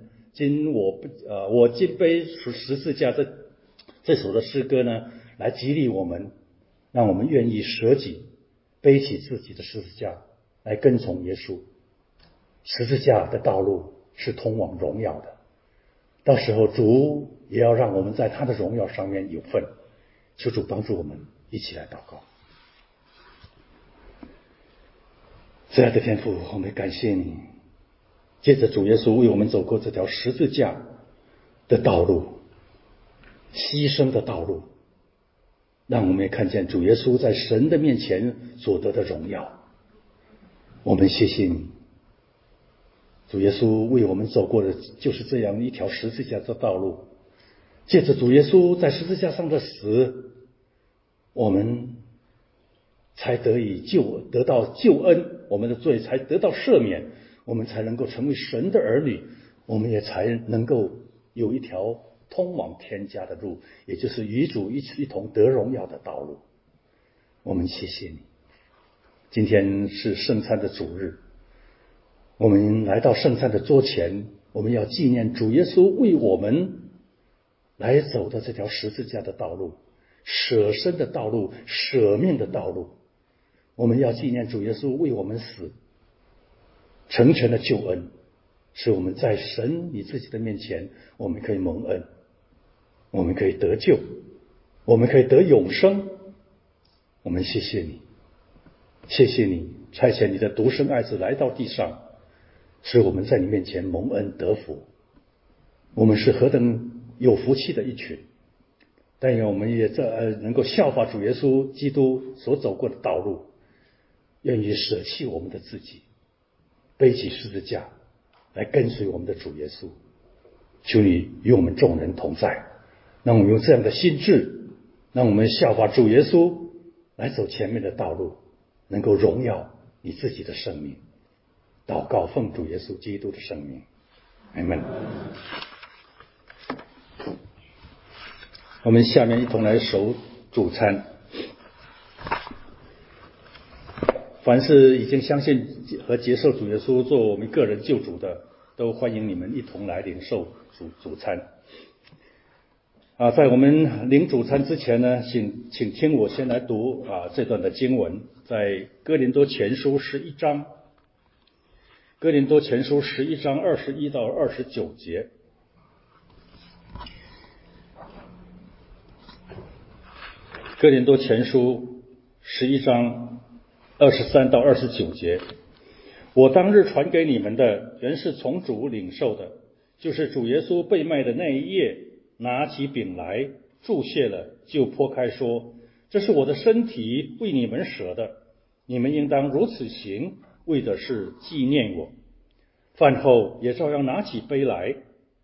我今背十字架这首的诗歌呢，来激励我们，让我们愿意舍己，背起自己的十字架来跟从耶稣。十字架的道路是通往荣耀的，到时候主也要让我们在他的荣耀上面有份。求主帮助我们一起来祷告。亲爱的天父，我们感谢你，借着主耶稣为我们走过这条十字架的道路，牺牲的道路，让我们也看见主耶稣在神的面前所得的荣耀。我们谢谢你，主耶稣为我们走过的就是这样一条十字架的道路。借着主耶稣在十字架上的死，我们才得到救恩，我们的罪才得到赦免，我们才能够成为神的儿女，我们也才能够有一条通往天家的路，也就是与主一同得荣耀的道路。 我们谢谢你。今天是圣餐的主日，我们来到圣餐的桌前，我们要纪念主耶稣为我们来走的这条十字架的道路，舍身的道路，舍命的道路。我们要纪念主耶稣为我们死，成全了救恩，使我们在神你自己的面前，我们可以蒙恩，我们可以得救，我们可以得永生。我们谢谢你，谢谢你差遣你的独生爱子来到地上，使我们在你面前蒙恩得福。我们是何等有福气的一群，但愿我们也能够效法主耶稣基督所走过的道路，愿意舍弃我们的自己，背起十字架来跟随我们的主耶稣。求你与我们众人同在，让我们用这样的心志，让我们效法主耶稣来走前面的道路，能够荣耀你自己的生命。祷告奉主耶稣基督的圣名，阿们。我们下面一同来守主餐。凡是已经相信和接受主耶稣做我们个人救主的，都欢迎你们一同来领受主餐。在我们领主餐之前呢，请听我先来读这段的经文，在哥林多前书11章，哥林多前书11章21到29节。哥林多前书11章23到29节，我当日传给你们的，原是从主领受的，就是主耶稣被卖的那一夜，拿起饼来，祝谢了，就擘开说：这是我的身体，为你们舍的，你们应当如此行，为的是纪念我。饭后也照样拿起杯来，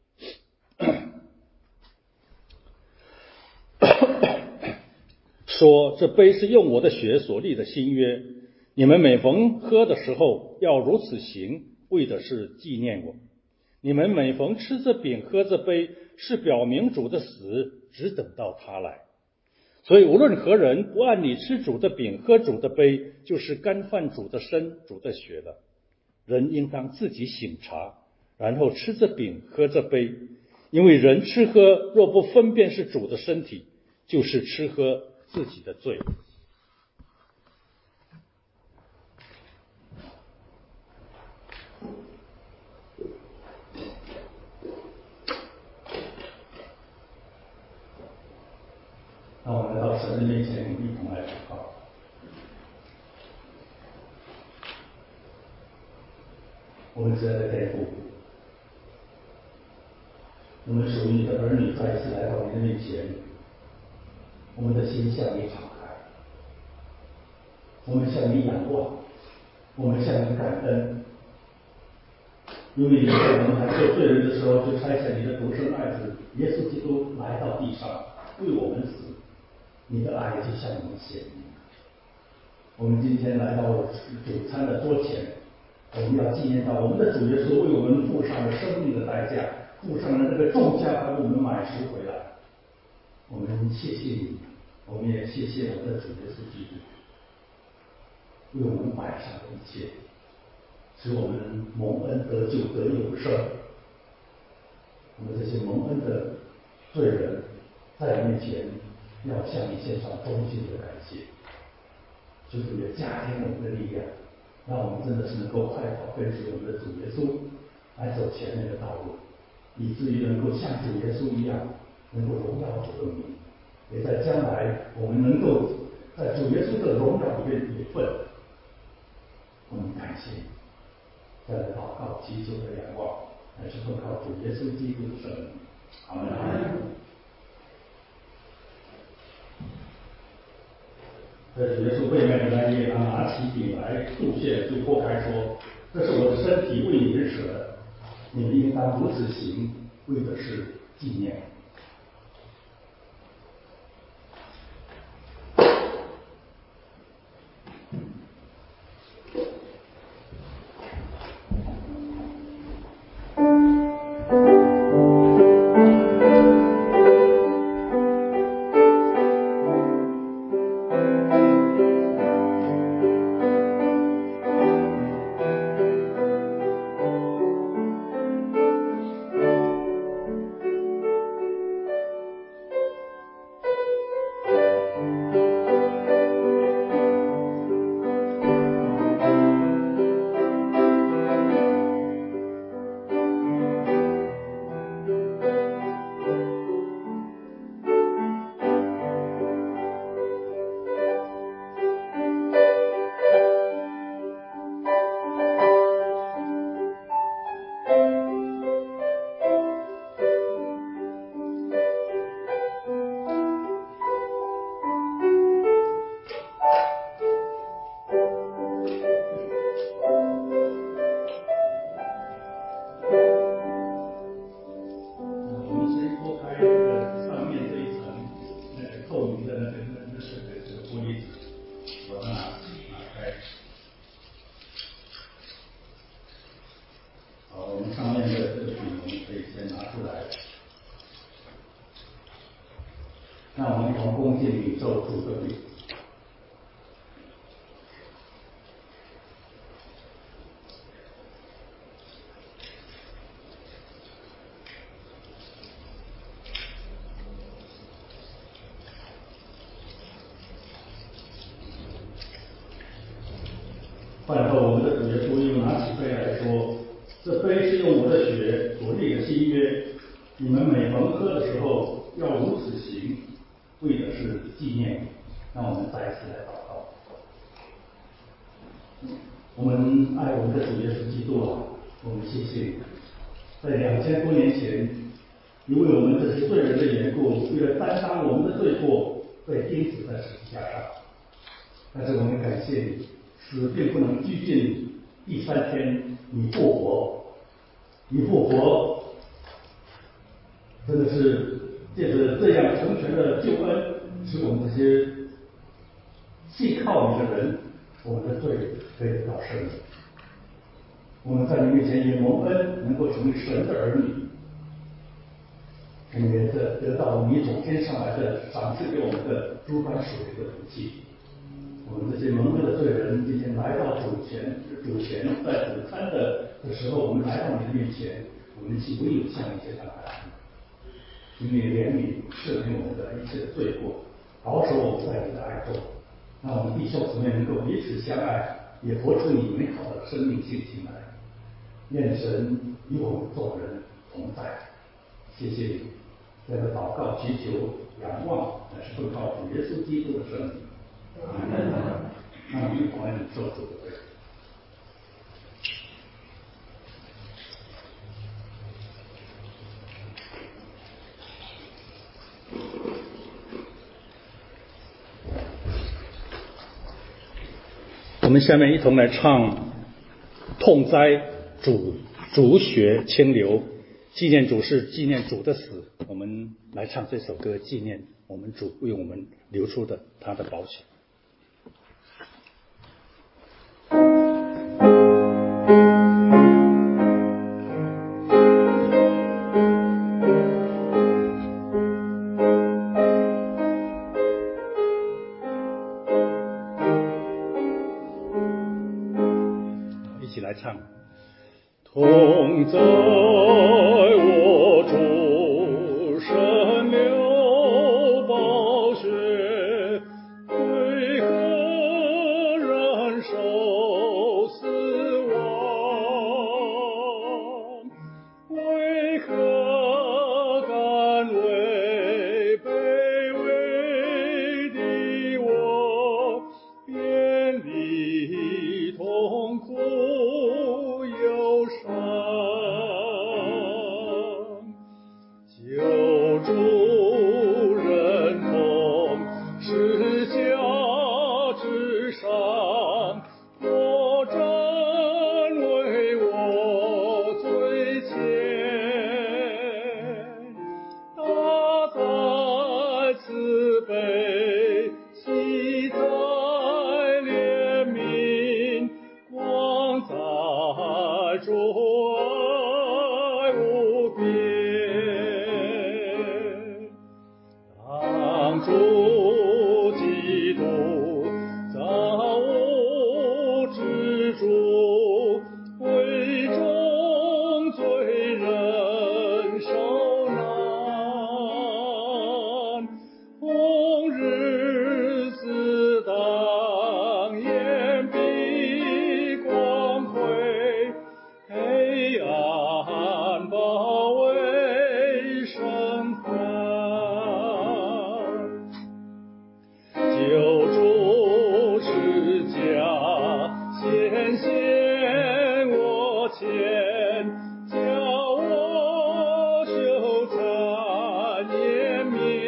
说：这杯是用我的血所立的新约，你们每逢喝的时候要如此行，为的是纪念我。你们每逢吃这饼喝这杯，是表明主的死，只等到他来。所以无论何人不按理吃主的饼喝主的杯，就是干犯主的身主的血了。人应当自己省察，然后吃这饼喝这杯，因为人吃喝若不分辨是主的身体，就是吃喝自己的罪。那我们来到神的面前，我们一同来祷告。我们只要在天父，我们属于你的儿女再一次来到你的面前，我们的心向你敞开，我们向你仰望，我们向你感恩，因为你在我们还做罪人的时候，就差遣你的独生爱子耶稣基督来到地上，为我们死，你的爱就向我们显明。我们今天来到主餐的桌前，我们要纪念到我们的主耶稣为我们付上了生命的代价，付上了这个重价，把我们买赎回来。我们谢谢你，我们也谢谢我们的主耶稣基督，为我们摆上了一切，使我们蒙恩得救得永生。我们这些蒙恩的罪人，在你面前要向你献上衷心的感谢。就是也加添我们的力量，让我们真的是能够快跑跟随我们的主耶稣来走前面的道路，以至于能够像主耶稣一样，能够荣耀主的名，也在将来我们能够在主耶稣的荣耀里面有份。我们感谢你，再来祷告祈求的仰望，乃是奉靠主耶稣基督的圣名。阿们。在主耶稣被卖的那夜，他拿起饼来，祝谢，就擘开说：这是我的身体，为你们舍的，你们应当如此行，为的是纪念。 受主的名。饭后，我们的主耶稣又拿起杯来说：“这杯是用我的血所立的新约，你们每逢喝的时候，要如此行，为的是纪念我。”让我们再一次来祷告。我们爱我们的主耶稣基督啊，我们谢谢你，在2000多年前，你为我们这些罪人的缘故，为了担当我们的罪过，被钉死在十字架上。但是我们感谢你，死并不能拘禁你。第3天你复活，你复活，真的是借着这样成全的救恩，使我们这些信靠你的人，我们的罪可以得到赦免。我们在你面前也蒙恩，能够成为神的儿女。我们也得到你从天上来的赏赐给我们的诸般属灵的福气。我们这些蒙恩的罪人，今天来到主前，在主餐的时候，我们来到你的面前，我们岂唯有向你献上感恩，请你怜悯赦免我们的一切的罪过，保守我们在你的爱中，让我们弟兄姊妹能够彼此相爱，也活出你美好的生命性情来。愿神与我们众人同在。谢谢你，在这祷告祈求仰望，乃是奉靠主耶稣基督的圣名。阿门。那我们一同来领受主的杯。 我们下面一同来唱《痛哉主血清流》，纪念主是纪念主的死。我们来唱这首歌，纪念我们主为我们流出的他的宝血。一起来唱。痛哉我主神流宝血，为何忍受死亡？为何甘为卑微的我，便历痛苦忧伤？救主忍痛十架之上，破绽为我罪愆，他在慈悲，喜在怜悯，光在主爱无边。当主基督造物之主，为众罪人受难，红日子当眼闭光辉，黑暗包围审判。救主十架显现我前，叫我羞惭颜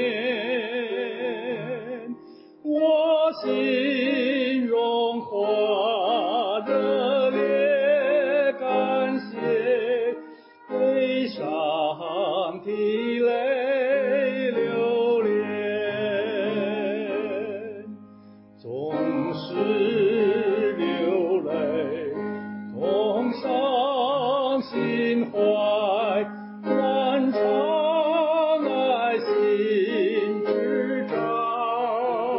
面，我心融化热烈感谢，悲伤的泪流连。总是流泪，痛伤心怀，漫长爱心之章，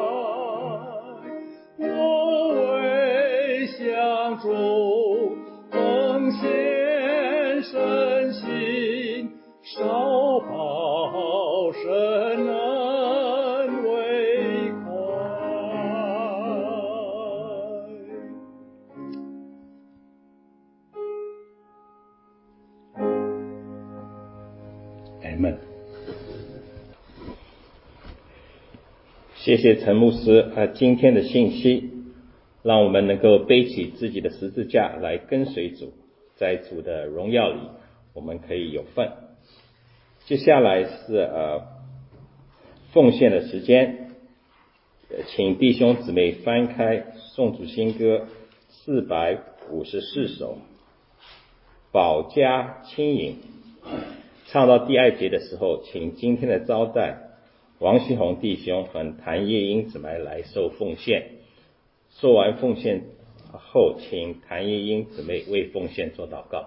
向主，奉献身心，少报神恩为快。Amen。 谢谢陈牧师今天的信息，让我们能够背起自己的十字架来跟随主，在主的荣耀里我们可以有份。接下来是奉献的时间，请弟兄姊妹翻开颂主新歌454首保家轻盈。唱到第2节的时候，请今天的招待王希宏弟兄和谭叶英姊妹来受奉献。说完奉献后，请谭叶英姊妹为奉献做祷告。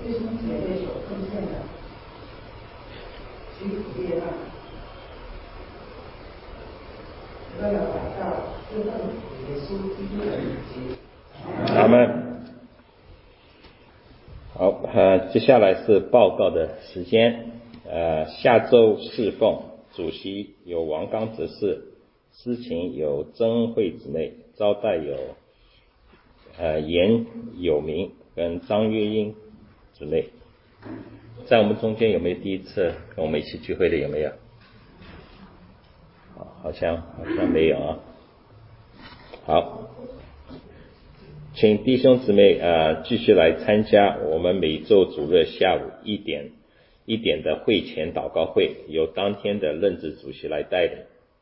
弟兄姐妹所奉献的，请主悦纳。为了祷告，就奉主耶稣基督的名求。 阿门。好，接下来是报告的时间。下周侍奉主席有王刚执事，司琴有曾恩惠姊妹，招待有严有明跟张月英姊妹。在我们中间有没有第一次跟我们一起聚会的？有没有？好像没有啊。好，请弟兄姊妹继续来参加我们每周主日下午1点的会前祷告会，由当天的任职主席来带领。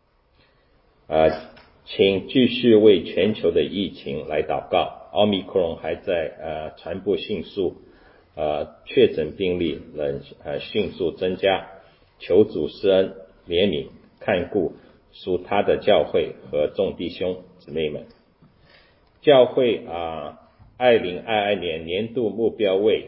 请继续为全球的疫情来祷告，奥密克戎还在传播迅速，确诊病例仍迅速增加，求主施恩怜悯看顾属他的教会和众弟兄姊妹们。教会2022年年度目标为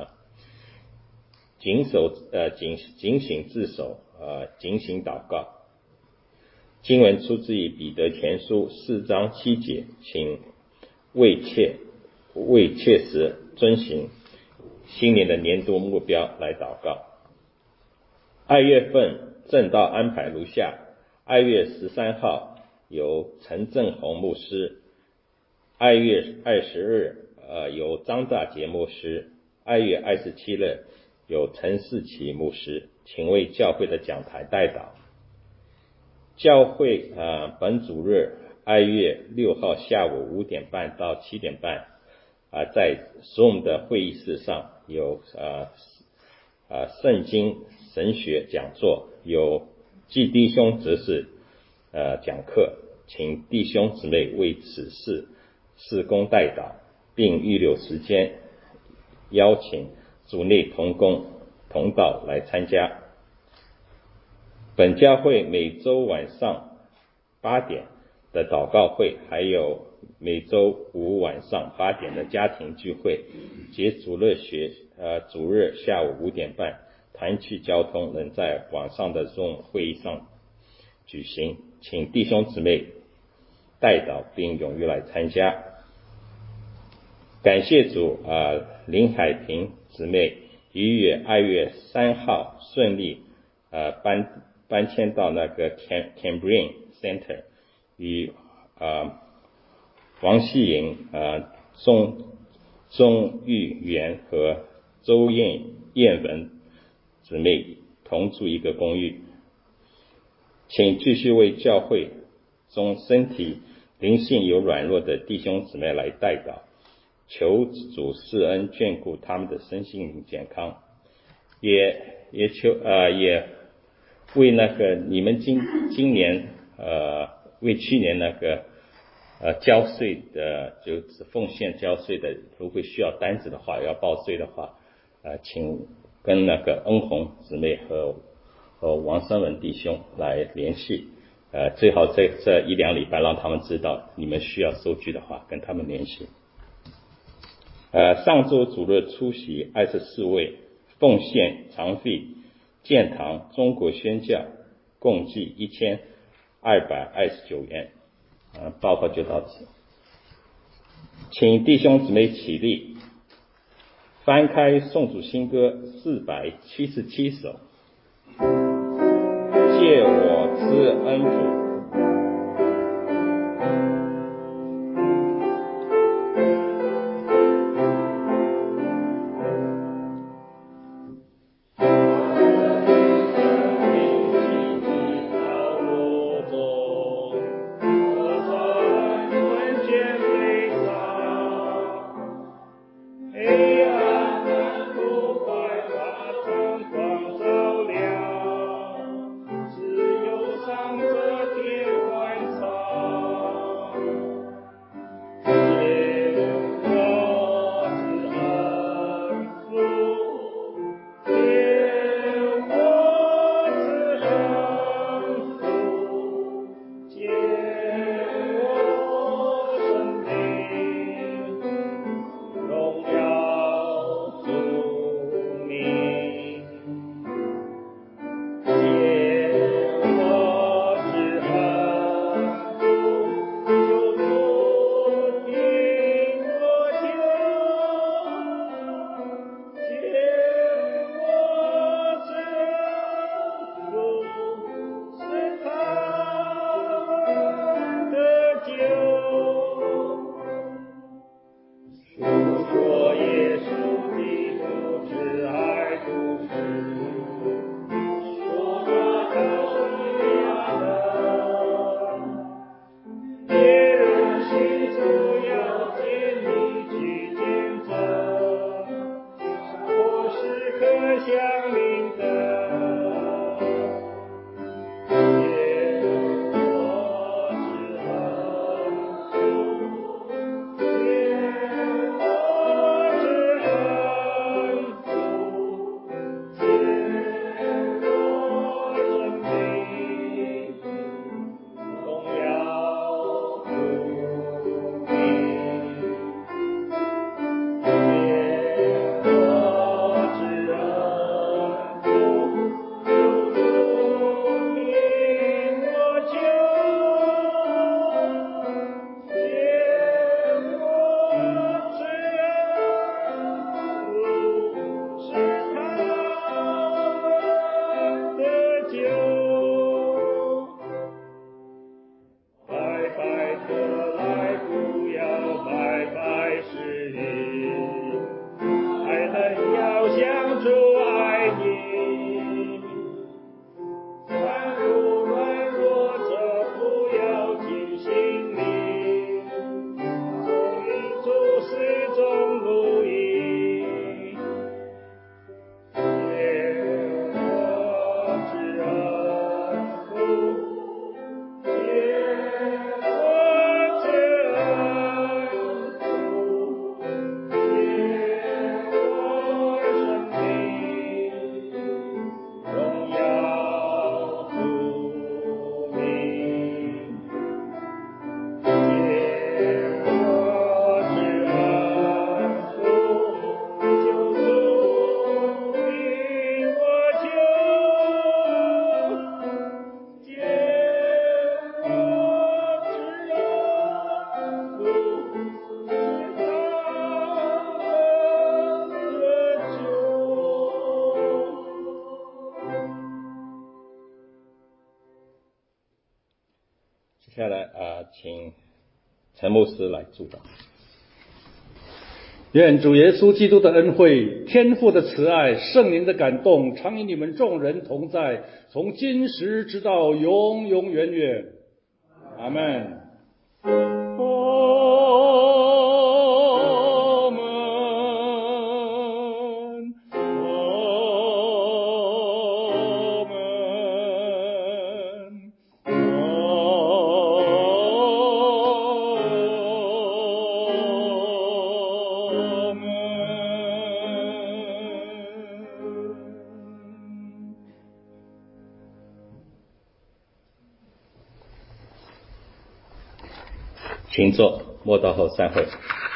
警醒自守，警醒祷告。经文出自于彼得前书4章7节，请为切实遵行新年的年度目标来祷告。2月份正道安排如下：2月13号由陈正宏牧师，2月20日由张大杰牧师，2月27日有陈世奇牧师，请为教会的讲台代祷。教会本主日2月6号下午5点半到7点半在 Zoom 的会议室上有圣经神学讲座，有季弟兄执事讲课，请弟兄姊妹为此事工代祷，并预留时间邀请主内同工同道来参加。本教会每周晚上8点的祷告会，还有每周5晚上8点的家庭聚会，及主日下午5点半，团契交通能在网上的Zoom会议上举行，请弟兄姊妹代祷并踊跃来参加。感谢主林海平姊妹2月3号顺利搬迁到那个 Cambrian Center， 与王希莹、钟玉元和周燕文姊妹同住一个公寓。请继续为教会中身体灵性有软弱的弟兄姊妹来代祷，求主施恩眷顾他们的身心灵健康，也为那个你们今年为去年那个交税的，就是奉献交税的，如果需要单子的话，要报税的话，请跟那个恩红姊妹和王三文弟兄来联系，最好这1-2礼拜让他们知道你们需要收据的话，跟他们联系。上周主日出席24位，奉献常费建堂中国宣教共计1229元。报告就到此，请弟兄姊妹起立，翻开颂主新歌477首，借我之恩主。 只有上这接下来请陈牧师来祝祷。 愿主耶稣基督的恩惠、天父的慈爱、圣灵的感动，常与你们众人同在，从今时直到永永远远。阿们。 请坐，默祷后散会。